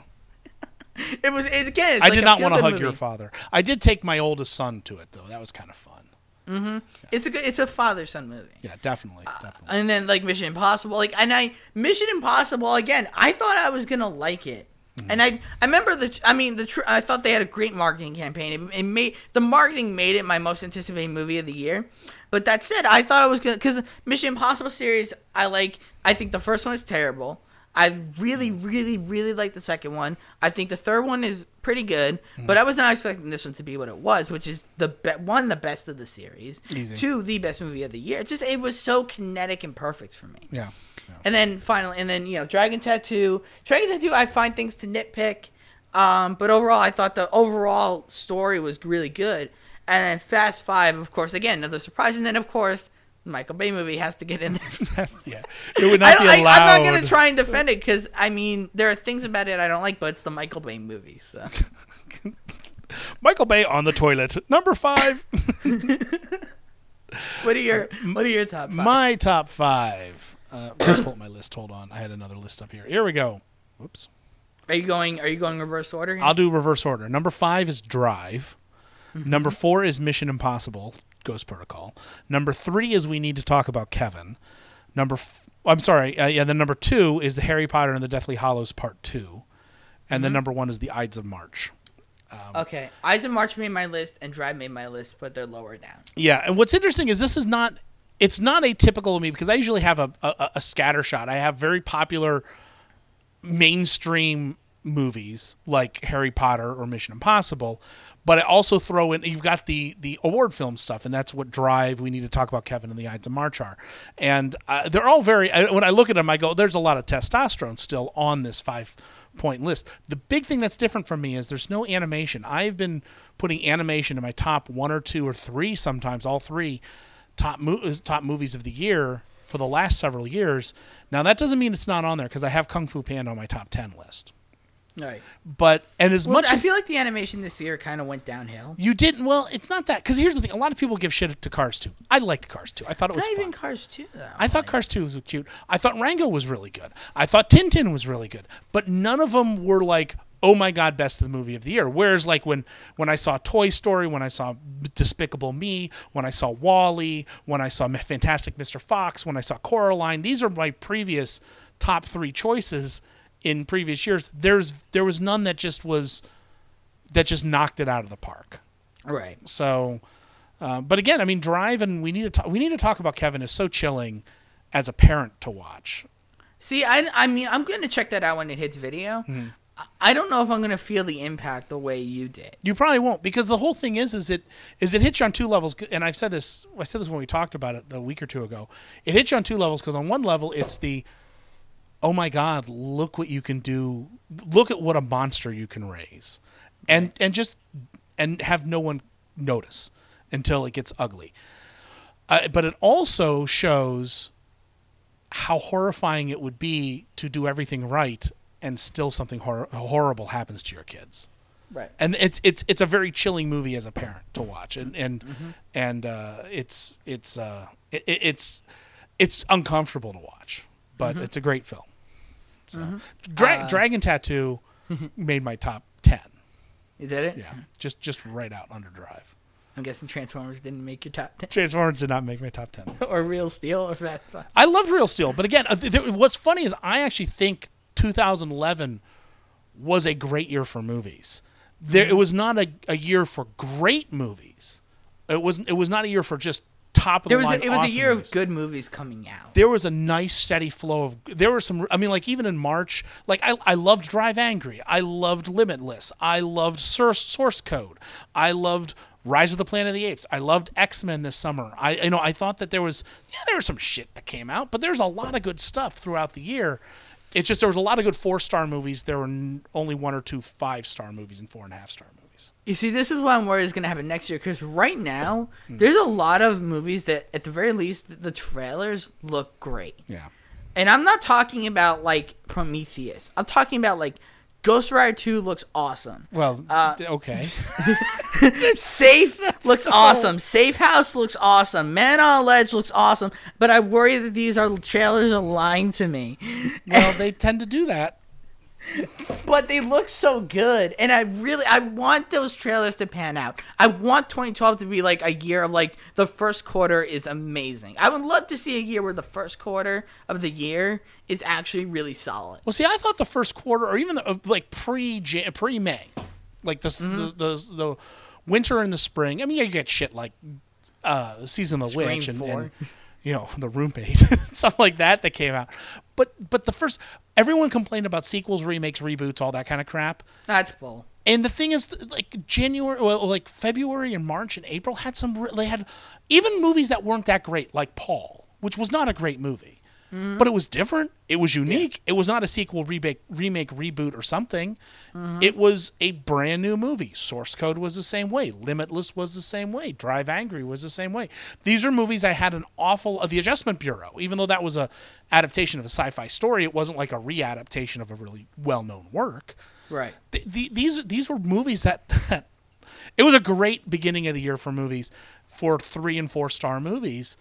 It's I did not want to hug your father. I did take my oldest son to it though. That was kind of fun. Yeah. It's a father-son movie. Yeah, definitely. And then like Mission Impossible, Mission Impossible again. I thought I was gonna like it, and I remember I thought they had a great marketing campaign. It made the marketing made it my most anticipated movie of the year. But that said, I thought I was gonna because Mission Impossible series I think the first one is terrible. I really, really, really like the second one. I think the third one is pretty good, but I was not expecting this one to be what it was, which is the best of the series. Easy. 2, the best movie of the year. It was so kinetic and perfect for me. Yeah. And then finally, Dragon Tattoo. Dragon Tattoo, I find things to nitpick, but overall, I thought the overall story was really good. And then Fast 5, of course, again, another surprise. And then, of course, Michael Bay movie has to get in there. Yeah, it would not be allowed. I'm not going to try and defend it because, there are things about it I don't like, but it's the Michael Bay movie. So, Michael Bay on the toilet, number 5. What are your top 5? My top 5. Let's pull up my list. Hold on, I had another list up here. Here we go. Whoops. Are you going reverse order here? I'll do reverse order. Number 5 is Drive. Number 4 is Mission Impossible. Ghost Protocol. Number 3 is We Need to Talk About Kevin. Then number 2 is the Harry Potter and the Deathly Hallows Part 2. And then number 1 is the Ides of March. Okay. Ides of March made my list and Drive made my list, but they're lower down. Yeah, and what's interesting is it's not atypical of me because I usually have a scatter shot. I have very popular mainstream movies like Harry Potter or Mission Impossible, but I also throw in, you've got the award film stuff, and that's what Drive, We Need to Talk About Kevin, and The Ides of March are. And they're all when I look at them, I go, there's a lot of testosterone still on this 5-point list. The big thing that's different from me is there's no animation. I've been putting animation in my top 1 or 2 or 3, sometimes all 3 top movies of the year for the last several years. Now, that doesn't mean it's not on there, because I have Kung Fu Panda on my top 10 list. Right. But, and as much I as... feel like the animation this year kind of went downhill. You didn't... Well, it's not that. Because here's the thing. A lot of people give shit to Cars 2. I liked Cars 2. I thought it was Not fun. even Cars 2, though. I thought Cars 2 was cute. I thought Rango was really good. I thought Tintin was really good. But none of them were like, oh my God, best of the movie of the year. Whereas like when I saw Toy Story, when I saw Despicable Me, when I saw WALL-E, when I saw Fantastic Mr. Fox, when I saw Coraline, these are my previous top 3 choices in previous years. There was none that just knocked it out of the park. Right. So, but again, I mean, Drive and we need to talk about Kevin is so chilling as a parent to watch. See, I mean, I'm going to check that out when it hits video. Mm-hmm. I don't know if I'm going to feel the impact the way you did. You probably won't, because the whole thing is it hits you on 2 levels. And I said this when we talked about it a week or 2 ago. It hits you on 2 levels, because on one level, it's the, oh my God, look what you can do. Look at what a monster you can raise. And have no one notice until it gets ugly. But it also shows how horrifying it would be to do everything right and still something horrible happens to your kids. Right. And it's a very chilling movie as a parent to watch, and it's uncomfortable to watch, but it's a great film. So Dragon Tattoo made my top 10. You did it? Yeah. Just right out under Drive. I'm guessing Transformers didn't make your top 10. Transformers did not make my top 10. Or Real Steel, or Fast Five. I loved Real Steel, but again, what's funny is I actually think 2011 was a great year for movies. It was not a year for great movies. It was not a year for just top of the line. It was awesome a year movies. of good movies coming out. There was a nice steady flow of. There were some. I mean, like even in March, like I loved Drive Angry. I loved Limitless. I loved Source Code. I loved Rise of the Planet of the Apes. I loved X-Men this summer. I thought that there was some shit that came out, but there's a lot of good stuff throughout the year. It's just there was a lot of good 4-star movies. There were only 1 or 2 5-star movies and 4.5-star movies. You see, this is what I'm worried is going to happen next year, because right now, there's a lot of movies that, at the very least, the trailers look great. Yeah. And I'm not talking about, like, Prometheus. I'm talking about, like, Ghost Rider 2 looks awesome. Well, okay. Safe looks awesome. Safe House looks awesome. Man on a Ledge looks awesome. But I worry that these trailers are lying to me. Well, they tend to do that. But they look so good, and I want those trailers to pan out. I want 2012 to be like a year of like the first quarter is amazing. I would love to see a year where the first quarter of the year is actually really solid. Well, see, I thought the first quarter, or even like pre-May, like the winter and the spring. I mean, you get shit like Season of the Scream Witch and The Roommate, stuff like that came out. But the first, everyone complained about sequels, remakes, reboots, all that kind of crap. That's bull. And the thing is, like like February and March and April had they had even movies that weren't that great, like Paul, which was not a great movie. Mm-hmm. But it was different. It was unique. Yeah. It was not a sequel, remake, reboot, or something. Mm-hmm. It was a brand new movie. Source Code was the same way. Limitless was the same way. Drive Angry was the same way. These are movies I had The Adjustment Bureau, even though that was a adaptation of a sci-fi story, it wasn't like a readaptation of a really well-known work. Right. These were movies that it was a great beginning of the year for movies, for 3- and 4-star movies.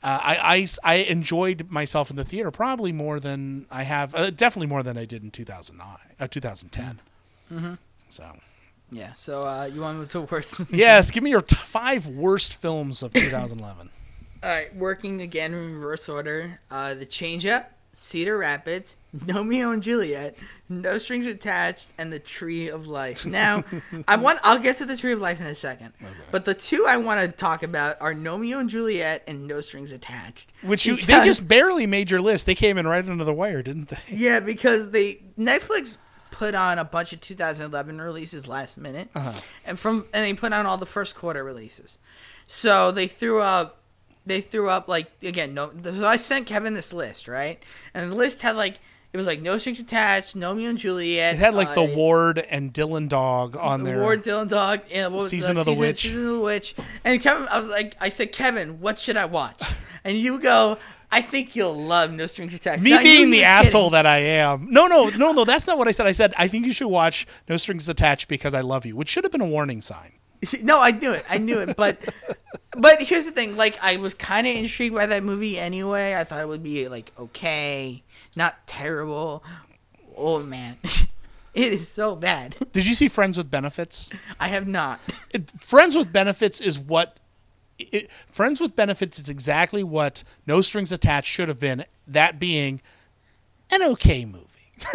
I enjoyed myself in the theater probably more than I have, definitely more than I did in 2010. Mm-hmm. So. Yeah. So you want to move to worst? Yes. Give me your 5 worst films of 2011. All right. Working again in reverse order. The Change Up, Cedar Rapids, Romeo and Juliet, No Strings Attached, and The Tree of Life. Now, I'll get to The Tree of Life in a second. Okay. But the 2 I want to talk about are Romeo and Juliet and No Strings Attached. They just barely made your list. They came in right under the wire, didn't they? Yeah, because Netflix put on a bunch of 2011 releases last minute, and they put on all the first quarter releases. So they threw up like, again, so I sent Kevin this list, right? And the list had like, it was like No Strings Attached, Romeo and Juliet. It had like the Ward and Dylan Dog on there. Ward, Dylan Dog, and Season of the Witch. Season of the Witch. And Kevin, I said, Kevin, what should I watch? And you go, I think you'll love No Strings Attached. Me being the asshole that I am. No, that's not what I said. I said, I think you should watch No Strings Attached because I love you, which should have been a warning sign. No, I knew it. But here's the thing. Like, I was kind of intrigued by that movie anyway. I thought it would be, like, okay, not terrible. Oh, man. It is so bad. Did you see Friends with Benefits? I have not. Friends with Benefits is what... Friends with Benefits is exactly what No Strings Attached should have been, that being an okay movie.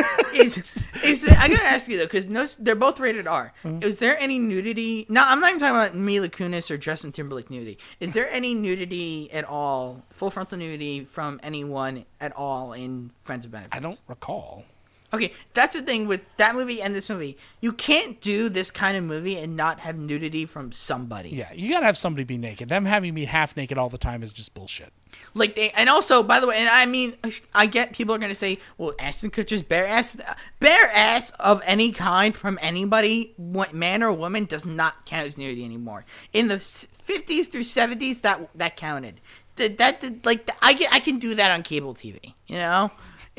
I gotta ask you though, because they're both rated R. Is there any nudity? No, I'm not even talking about Mila Kunis or Justin Timberlake nudity. Is there any nudity at all, full frontal nudity from anyone at all in Friends with Benefits? I don't recall. Okay, that's the thing with that movie and this movie. You can't do this kind of movie and not have nudity from somebody. Yeah, you gotta have somebody be naked. Them having me half naked all the time is just bullshit. Like and also, by the way, and I mean, I get people are gonna say, well, Ashton Kutcher's bare ass of any kind from anybody, man or woman, does not count as nudity anymore. In the 50s through 70s, that counted. I can do that on cable TV. You know,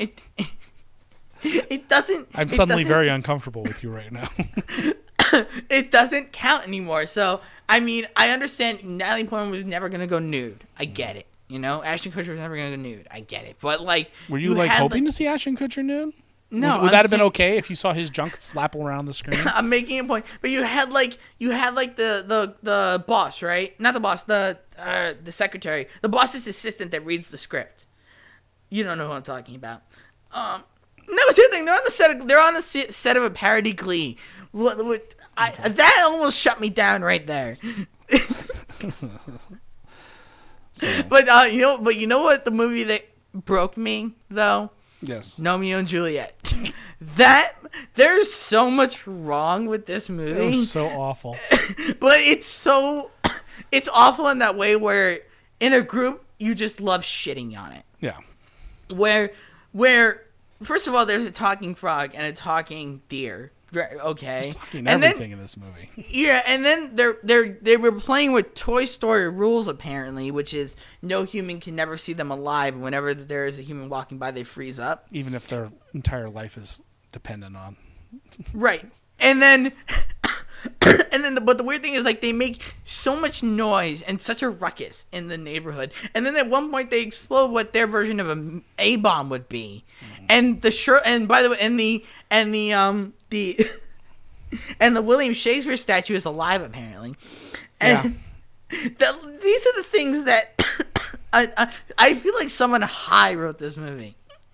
It doesn't. I'm suddenly very uncomfortable with you right now. It doesn't count anymore. So, I mean, I understand Natalie Portman was never going to go nude. I get it. You know, Ashton Kutcher was never going to go nude. I get it. But, like... Were you hoping to see Ashton Kutcher nude? No. Would that have been okay if you saw his junk flap around the screen? I'm making a point. But you had the boss, right? Not the boss, the secretary. The boss's assistant that reads the script. You don't know who I'm talking about. No, it's the thing. They're on the set of a parody Glee. That almost shut me down right there. But you know what? The movie that broke me though. Yes. Romeo and Juliet. There's so much wrong with this movie. It was so awful. But it's awful in that way where in a group you just love shitting on it. Yeah. Where first of all, there's a talking frog and a talking deer. Okay, he's talking everything in this movie. Yeah, and then they were playing with Toy Story rules apparently, which is no human can never see them alive. Whenever there is a human walking by, they freeze up, even if their entire life is dependent on. Right, and then. But the weird thing is, like, they make so much noise and such a ruckus in the neighborhood, and then at one point they explode what their version of a bomb would be, and by the way, and the William Shakespeare statue is alive apparently, and these are the things that I feel like someone high wrote this movie.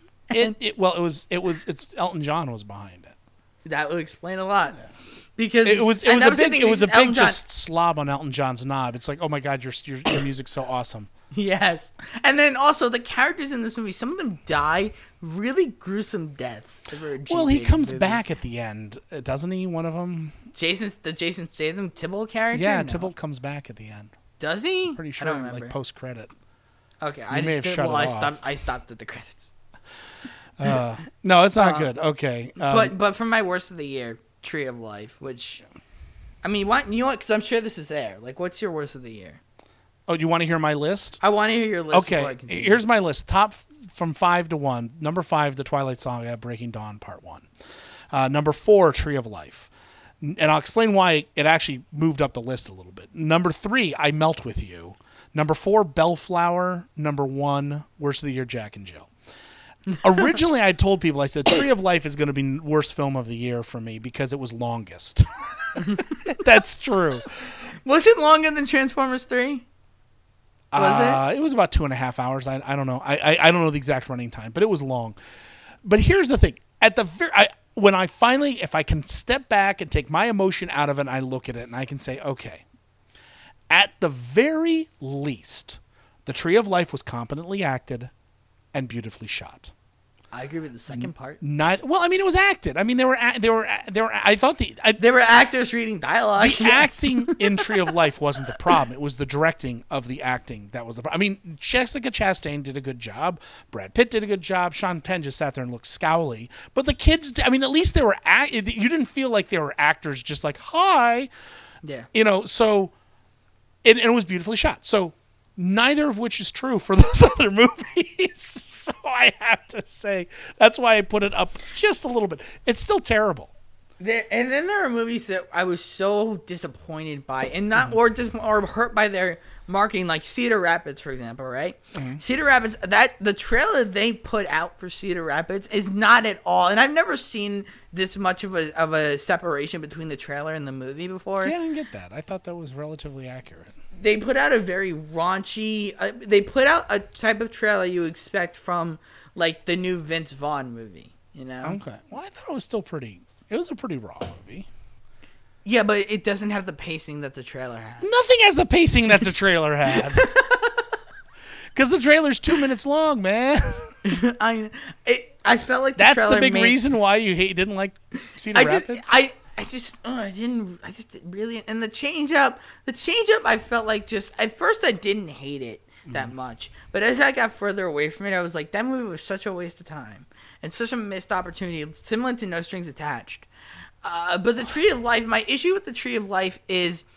It's Elton John was behind it. That would explain a lot. Yeah. Because it was a big just slob on Elton John's knob. It's like, oh my God, your music's so awesome. Yes, and then also the characters in this movie, some of them die really gruesome deaths. Well, he comes back at the end, doesn't he? One of them. Jason Statham, Tybalt character. Yeah, no. Tybalt comes back at the end. Does he? Pretty sure, like post credit. Okay, I may have shut it off. I stopped at the credits. No, it's not good. Okay, but for my worst of the year. Tree of Life, which, I mean, you know what? Because I'm sure this is there. Like, what's your worst of the year? Oh, do you want to hear my list? I want to hear your list. Okay, here's my list. Top from 5 to 1. Number 5, The Twilight Saga: Breaking Dawn Part 1. Number 4, Tree of Life. And I'll explain why it actually moved up the list a little bit. Number 3, I Melt With You. Number 4, Bellflower. Number 1, Worst of the Year, Jack and Jill. Originally, I told people, I said, Tree of Life is going to be worst film of the year for me because it was longest. That's true. Was it longer than Transformers 3? Was it? It was about 2.5 hours. I don't know. I don't know the exact running time, but it was long. But here's the thing. When I finally, if I can step back and take my emotion out of it, and I look at it and I can say, okay, at the very least, The Tree of Life was competently acted and beautifully shot. I agree with the second part. Well, I mean, it was acted. I mean, they were. I thought they were actors reading dialogue. The acting in Tree of Life wasn't the problem. It was the directing of the acting that was the problem. I mean, Jessica Chastain did a good job. Brad Pitt did a good job. Sean Penn just sat there and looked scowly. But the kids, I mean, at least they were. You didn't feel like they were actors just like, hi. Yeah. So, and it was beautifully shot. So, neither of which is true for those other movies. So I have to say, that's why I put it up just a little bit. It's still terrible. And then there are movies that I was so disappointed by, and not or hurt by their marketing, like Cedar Rapids, for example, right? Mm-hmm. Cedar Rapids, that the trailer they put out for Cedar Rapids is not at all, and I've never seen this much of a separation between the trailer and the movie before. See, I didn't get that. I thought that was relatively accurate. They put out a very raunchy. They put out a type of trailer you expect from like the new Vince Vaughn movie. You know? Okay. Well, I thought it was still pretty. It was a pretty raw movie. Yeah, but it doesn't have the pacing that the trailer had. Nothing has the pacing that the trailer had. Because the trailer's 2 minutes long, man. I felt like that's the big reason why you didn't like Cedar Rapids. I didn't really. And the change up, I felt like just at first I didn't hate it that much, but as I got further away from it, I was like, that movie was such a waste of time and such a missed opportunity, similar to No Strings Attached. But the Tree of Life, my issue with the Tree of Life is,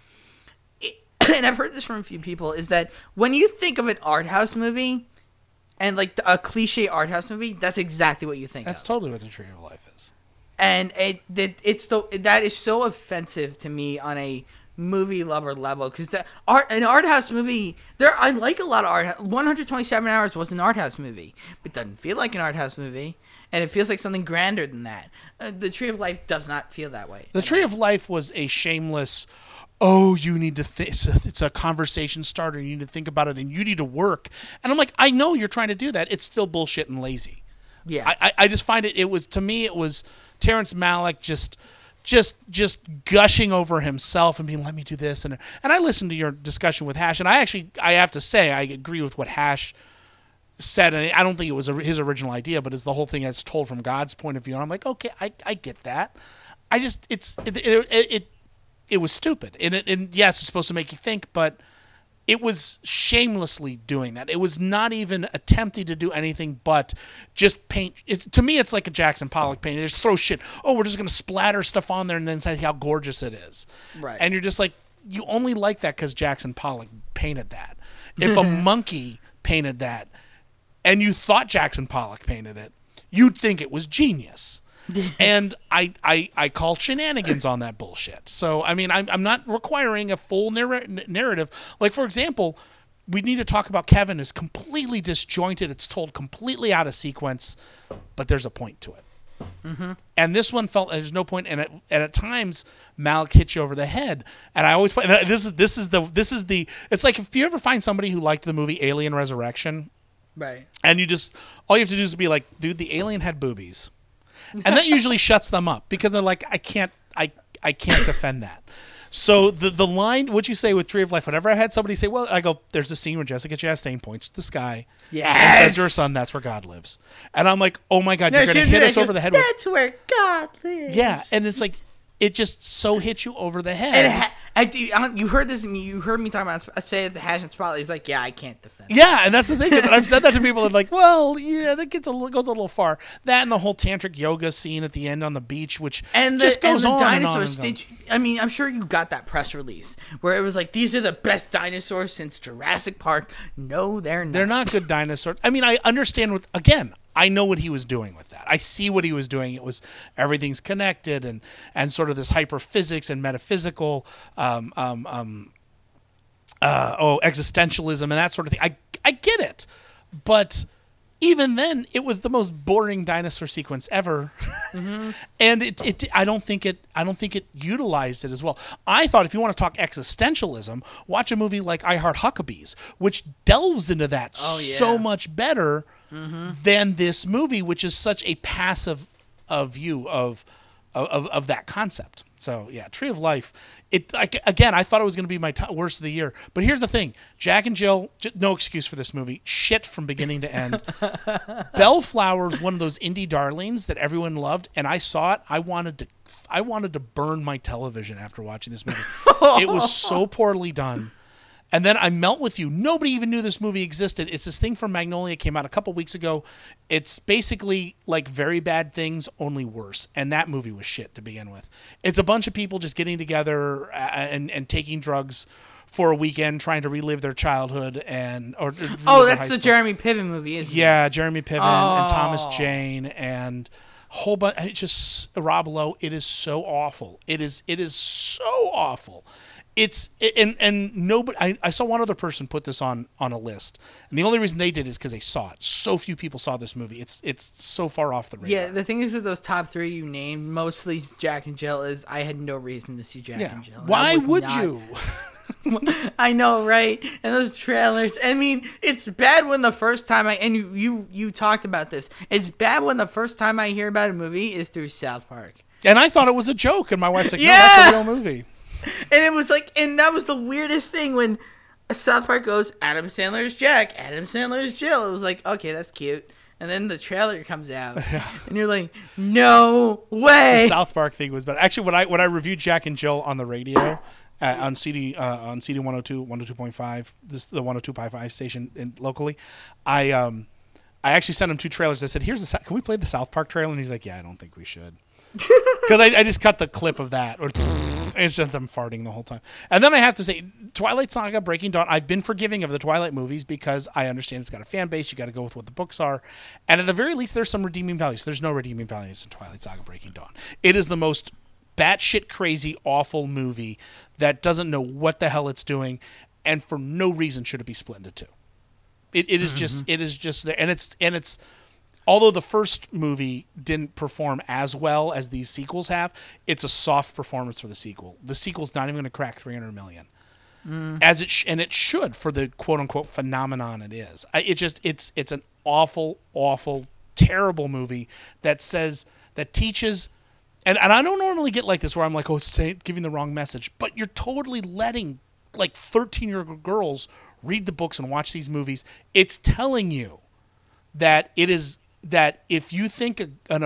and I've heard this from a few people, is that when you think of an art house movie and like a cliche art house movie, that's exactly what you think. That's totally what the Tree of Life is. And that is so offensive to me on a movie lover level, because an art house movie, I like a lot of art. 127 Hours was an art house movie, but it doesn't feel like an art house movie, and it feels like something grander than that. The Tree of Life does not feel that way. The Tree of Life was a shameless, you need to it's a conversation starter, you need to think about it, and you need to work. And I'm like, I know you're trying to do that. It's still bullshit and lazy. Yeah. I just find it was Terrence Malick just gushing over himself and being, let me do this. And I listened to your discussion with Hash, and I have to say, I agree with what Hash said, and I don't think it was his original idea, but it's the whole thing that's told from God's point of view. And I'm like, okay, I get that. I just, it was stupid. And yes, it's supposed to make you think, but it was shamelessly doing that. It was not even attempting to do anything but just paint. To me, it's like a Jackson Pollock painting. They just throw shit. Oh, we're just going to splatter stuff on there and then say how gorgeous it is. Right. And you're just like, you only like that because Jackson Pollock painted that. If a monkey painted that and you thought Jackson Pollock painted it, you'd think it was genius. And I call shenanigans on that bullshit. So, I mean, I'm not requiring a full narrative. Like, for example, we need to talk about Kevin is completely disjointed. It's told completely out of sequence, but there's a point to it. Mm-hmm. And this one felt there's no point. And at times, Malick hits you over the head. And I always this is the. It's like if you ever find somebody who liked the movie Alien Resurrection, right? And all you have to do is be like, dude, the alien had boobies. And that usually shuts them up because they're like, I can't defend that. So the line, what you say with Tree of Life, whenever I had somebody say, well, I go, there's a scene where Jessica Chastain points to the sky and says to her son, that's where God lives. And I'm like, oh my God, you're going to hit us over the head. That's where God lives. Yeah, and it's like, it just so hits you over the head. You heard this. You heard me talking about. I say the Hash and Spotlight. He's like, yeah, I can't defend. Yeah, and that's the thing. I've said that to people. And like, well, yeah, that goes a little far. That and the whole tantric yoga scene at the end on the beach, which just goes on dinosaurs, and on. I mean, I'm sure you got that press release where it was like, these are the best dinosaurs since Jurassic Park. No, they're not. They're not good dinosaurs. I mean, I understand I know what he was doing with that. I see what he was doing. It was everything's connected and sort of this hyperphysics and metaphysical, existentialism and that sort of thing. I get it, but even then, it was the most boring dinosaur sequence ever, mm-hmm. And I don't think it utilized it as well. I thought if you want to talk existentialism, watch a movie like I Heart Huckabees, which delves into that so much better mm-hmm. than this movie, which is such a passive view of that concept. So yeah, Tree of Life. Again, I thought it was going to be my worst of the year. But here's the thing: Jack and Jill, no excuse for this movie. Shit from beginning to end. Bellflower's one of those indie darlings that everyone loved, and I saw it. I wanted to burn my television after watching this movie. It was so poorly done. And then I Melt With You. Nobody even knew this movie existed. It's this thing from Magnolia. It came out a couple weeks ago. It's basically like Very Bad Things, only worse. And that movie was shit to begin with. It's a bunch of people just getting together and taking drugs for a weekend, trying to relive their childhood or that's the Jeremy Piven movie, isn't it? Yeah, Jeremy Piven and Thomas Jane and a whole bunch. It's just Rob Lowe. It is so awful. It is so awful. And nobody. I saw one other person put this on a list, and the only reason they did is because they saw it. So few people saw this movie. It's so far off the radar. Yeah, the thing is with those top three you named, mostly Jack and Jill, is I had no reason to see Jack and Jill. Why would you? I know, right? And those trailers. I mean, it's bad when the first time you talked about this. It's bad when the first time I hear about a movie is through South Park. And I thought it was a joke, and my wife's like, "No, that's a real movie." And it was like, and that was the weirdest thing when South Park goes, Adam Sandler's Jack, Adam Sandler's Jill. It was like, okay, that's cute. And then the trailer comes out, and you're like, no way. The South Park thing was bad. Actually, when I reviewed Jack and Jill on the radio on CD 102 102.5, this the 102.5 station locally, I actually sent him 2 trailers. I said, can we play the South Park trailer? And he's like, yeah, I don't think we should. Because I just cut the clip of that. It's just them farting the whole time. And then I have to say, Twilight Saga, Breaking Dawn, I've been forgiving of the Twilight movies because I understand it's got a fan base. You got to go with what the books are. And at the very least, there's some redeeming values. There's no redeeming values in Twilight Saga, Breaking Dawn. It is the most batshit crazy, awful movie that doesn't know what the hell it's doing, and for no reason should it be split into 2. It is just there. And it's although the first movie didn't perform as well as these sequels have, it's a soft performance for the sequel. The sequel's not even going to crack 300 million, as it should for the quote unquote phenomenon it is. It's an awful, awful, terrible movie that teaches. And I don't normally get like this where I'm like, it's giving the wrong message, but you're totally letting like 13-year-old girls read the books and watch these movies. It's telling you that if you think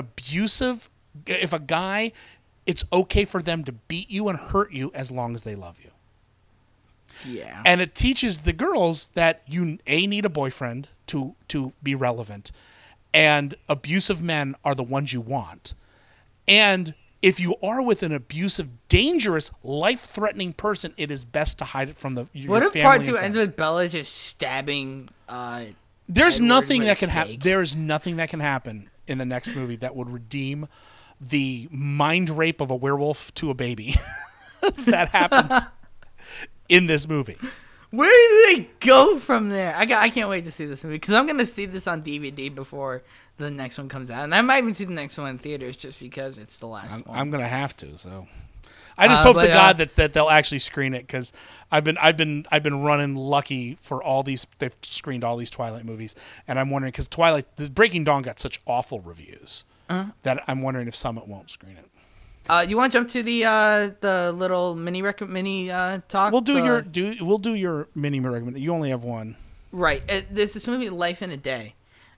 if a guy, it's okay for them to beat you and hurt you as long as they love you. Yeah. And it teaches the girls that you need a boyfriend to be relevant, and abusive men are the ones you want. And if you are with an abusive, dangerous, life-threatening person, it is best to hide it from your family. What if part 2 ends with Bella just stabbing There's Edward nothing that can happen. happen. There is nothing that can happen in the next movie that would redeem the mind rape of a werewolf to a baby that happens in this movie. Where do they go from there? I can't wait to see this movie because I'm going to see this on DVD before the next one comes out, and I might even see the next one in theaters just because it's the last one. I'm going to have to. So I just hope to God that they'll actually screen it, because I've been running lucky for all these. They've screened all these Twilight movies, and I'm wondering, because the Breaking Dawn got such awful reviews that I'm wondering if Summit won't screen it. You want to jump to the little mini talk? We'll do your mini recommendation. You only have one, right? There's this movie, Life in a Day,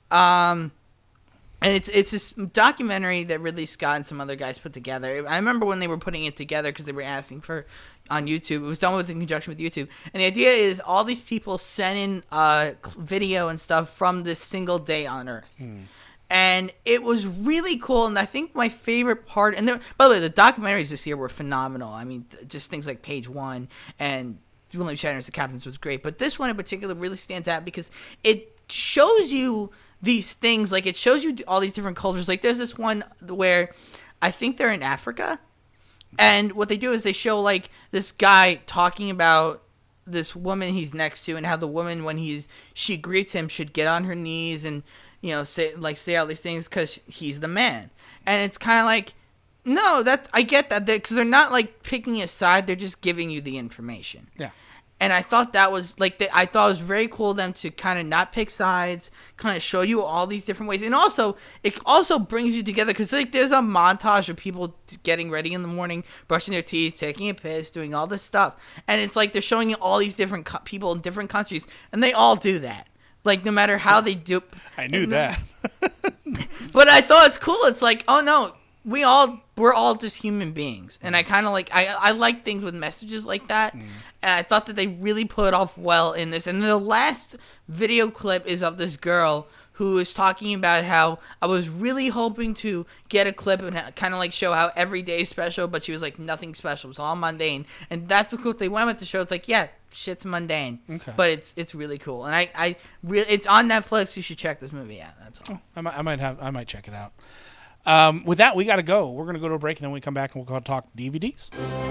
and it's this documentary that Ridley Scott and some other guys put together. I remember when they were putting it together because they were asking for on YouTube. It was done in conjunction with YouTube, and the idea is all these people sent in video and stuff from this single day on Earth. And it was really cool, and I think my favorite part, and by the way, the documentaries this year were phenomenal. I mean, just things like Page One and William Shatner's The Captains was great, but this one in particular really stands out because it shows you these things, like it shows you all these different cultures. Like there's this one where I think they're in Africa, and what they do is they show like this guy talking about this woman he's next to, and how the woman, when she greets him, should get on her knees and say all these things because he's the man. And it's kind of like, no, I get that, because they're not like picking a side, they're just giving you the information. Yeah. And I thought that was I thought it was very cool of them to kind of not pick sides, kind of show you all these different ways, and also it also brings you together because like there's a montage of people getting ready in the morning, brushing their teeth, taking a piss, doing all this stuff, and it's like they're showing you all these different people in different countries, and they all do that. Like no matter how they do. I knew that. But I thought it's cool. It's like, oh no, we're all just human beings, and I kind of like I like things with messages like that, and I thought that they really put off well in this. And the last video clip is of this girl who is talking about how I was really hoping to get a clip and kind of like show how every day is special, but she was like nothing special, it was all mundane, and that's what they went with the show. It's like, yeah, shit's mundane, but it's really cool, and I really it's on Netflix. You should check this movie out. That's all. I might check it out. With that, we got to go. We're going to go to a break, and then when we come back, and we'll talk DVDs.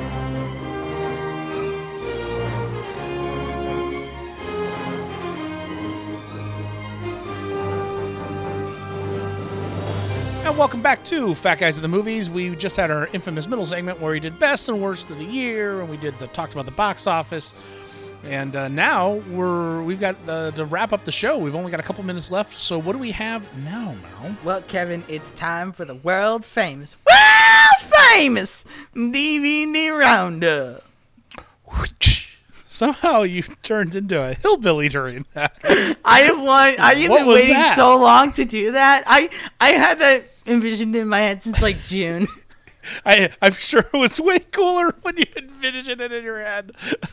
And welcome back to Fat Guys at the Movies. We just had our infamous middle segment where we did best and worst of the year, and we talked about the box office. And now we've got to wrap up the show. We've only got a couple minutes left. So what do we have now, Mel? Well, Kevin, it's time for the world famous DVD Roundup. Somehow you turned into a hillbilly during that. I've been waiting so long to do that. I had that envisioned in my head since like June. I'm sure it was way cooler when you envisioned it in your head.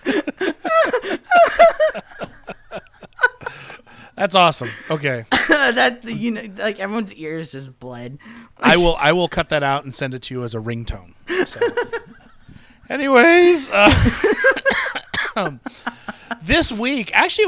That's awesome. Okay. That like everyone's ears just bled. I will cut that out and send it to you as a ringtone. So. Anyways, this week actually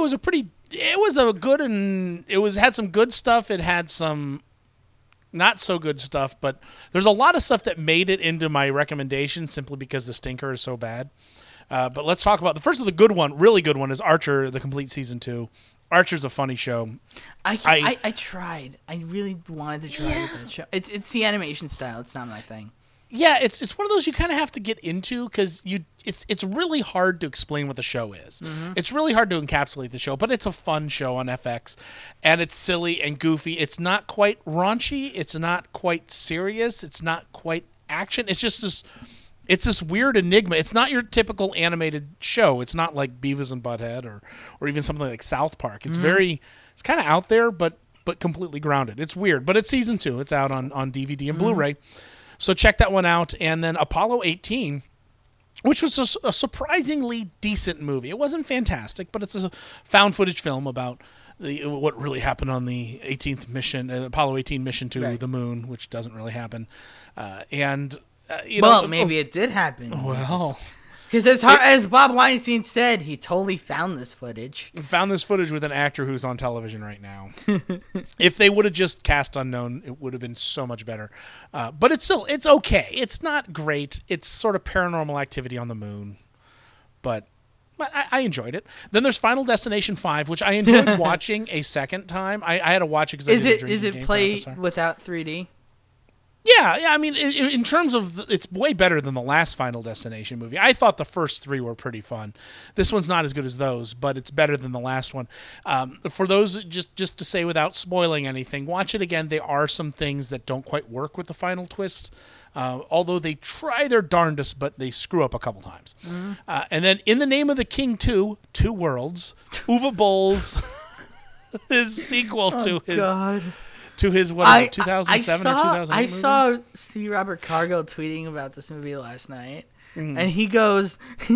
it had some good stuff. It had some not so good stuff, but there's a lot of stuff that made it into my recommendation simply because the stinker is so bad. But let's talk about the first of the good one, really good one, is Archer, the complete season 2. Archer's a funny show. I tried. I really wanted to try with that show. It's the animation style. It's not my thing. Yeah, it's one of those you kind of have to get into because it's really hard to explain what the show is. Mm-hmm. It's really hard to encapsulate the show, but it's a fun show on FX, and it's silly and goofy. It's not quite raunchy. It's not quite serious. It's not quite action. It's just this weird enigma. It's not your typical animated show. It's not like Beavis and Butthead or even something like South Park. It's it's kind of out there, but completely grounded. It's weird, but it's season 2. It's out on DVD and Blu-ray. So check that one out. And then Apollo 18, which was a surprisingly decent movie. It wasn't fantastic, but it's a found footage film about what really happened on the 18th mission, Apollo 18 mission to the moon, which doesn't really happen. Maybe it did happen. Well, because as Bob Weinstein said, he totally found this footage. Found this footage with an actor who's on television right now. If they would have just cast unknown, it would have been so much better. But it's okay. It's not great. It's sort of Paranormal Activity on the moon. But I enjoyed it. Then there's Final Destination 5, which I enjoyed watching a second time. I had to watch it because I did a drinking Is it game played without 3D? Yeah. I mean, in terms of, it's way better than the last Final Destination movie. I thought the first 3 were pretty fun. This one's not as good as those, but it's better than the last one. For those, just to say without spoiling anything, watch it again. There are some things that don't quite work with the final twist, although they try their darndest, but they screw up a couple times. Mm-hmm. And then In the Name of the King 2, Two Worlds, Uwe Boll's his sequel to his... God. To his, 2007 or 2008 I saw C. Robert Cargill tweeting about this movie last night, and he goes,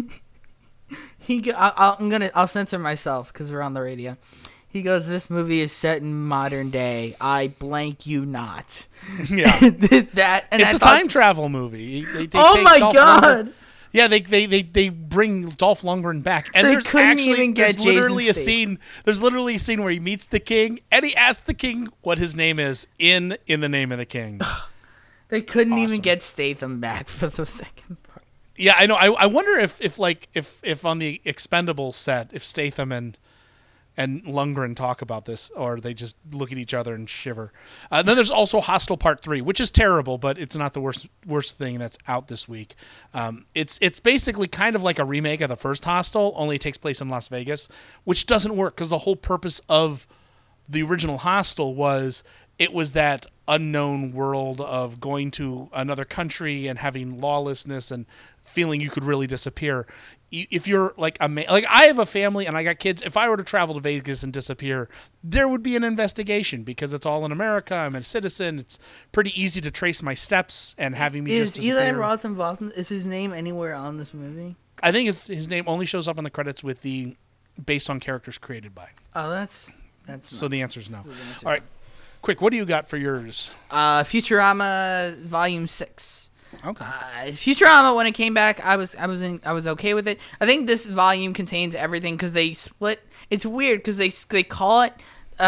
I'll censor myself because we're on the radio. He goes, this movie is set in modern day. I blank you not. Yeah. It's a time travel movie. They oh my God. Yeah, they bring Dolph Lundgren back, and there's literally a scene where he meets the king, and he asks the king what his name is in the Name of the King. They couldn't even get Statham back for the second part. Yeah, I know. I wonder if on the Expendables set, if Statham and and Lundgren talk about this, or they just look at each other and shiver. Then there's also Hostel Part 3, which is terrible, but it's not the worst thing that's out this week. It's basically kind of like a remake of the first Hostel, only it takes place in Las Vegas, which doesn't work because the whole purpose of the original Hostel was that unknown world of going to another country and having lawlessness and feeling you could really disappear. If you're like I have a family and I got kids, if I were to travel to Vegas and disappear, there would be an investigation because it's all in America. I'm a citizen. It's pretty easy to trace my steps and having me just disappear. Is Eli Roth involved? Is his name anywhere on this movie? I think his name only shows up in the credits with the based on characters created by. Oh, that's so the answer is no. All right. Quick, what do you got for yours? Futurama Volume 6. Okay. Futurama, when it came back, I was okay with it. I think this volume contains everything because they split. It's weird because they call it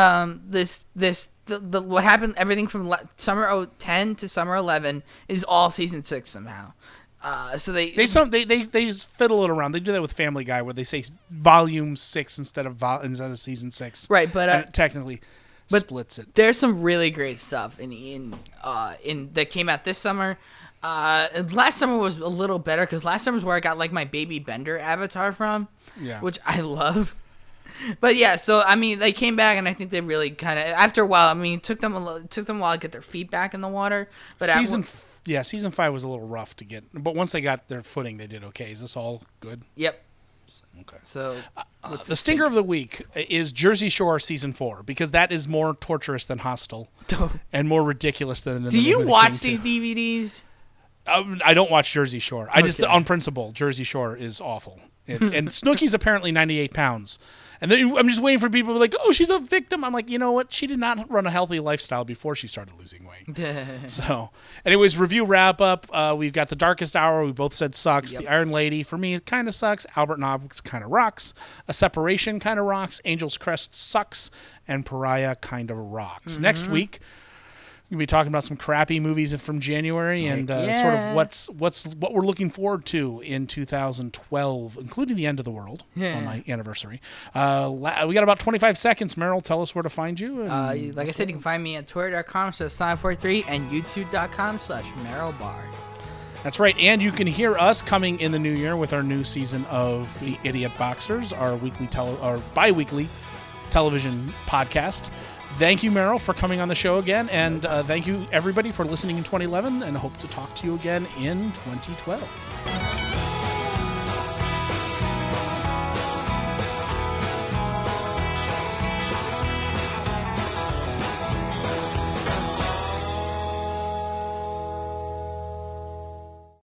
the what happened. Everything from summer 10 to summer 11 is all season 6 somehow. So they fiddle it around. They do that with Family Guy where they say volume 6 instead of season 6. Right, but and it technically splits it. There's some really great stuff in that came out this summer. Last summer was a little better because last summer is where I got like my Baby Bender avatar from, which I love. But yeah, so I mean, they came back, and I think they really kind of after a while. I mean, it took them a while to get their feet back in the water. But season 5 was a little rough to get, but once they got their footing, they did okay. Is this all good? Yep. Okay. So the stinger of the week is Jersey Shore season 4 because that is more torturous than Hostel and more ridiculous than. Do you watch these DVDs? I don't watch Jersey Shore. I just, on principle, Jersey Shore is awful. And Snooki's apparently 98 pounds. And then I'm just waiting for people to be like, oh, she's a victim. I'm like, you know what? She did not run a healthy lifestyle before she started losing weight. So, anyways, review wrap up. We've got The Darkest Hour. We both said sucks. Yep. The Iron Lady, for me, it kind of sucks. Albert Nobbs kind of rocks. A Separation kind of rocks. Angel's Crest sucks. And Pariah kind of rocks. Mm-hmm. Next week, we'll be talking about some crappy movies from January and sort of what we're looking forward to in 2012, including The End of the World on my anniversary. We got about 25 seconds. Meryl, tell us where to find you. Like I said, you can find me at twitter.com/Sign43 and youtube.com/MerylBard. That's right, and you can hear us coming in the new year with our new season of The Idiot Boxers, our bi-weekly television podcast. Thank you, Meryl, for coming on the show again, and thank you, everybody, for listening in 2011, and hope to talk to you again in 2012.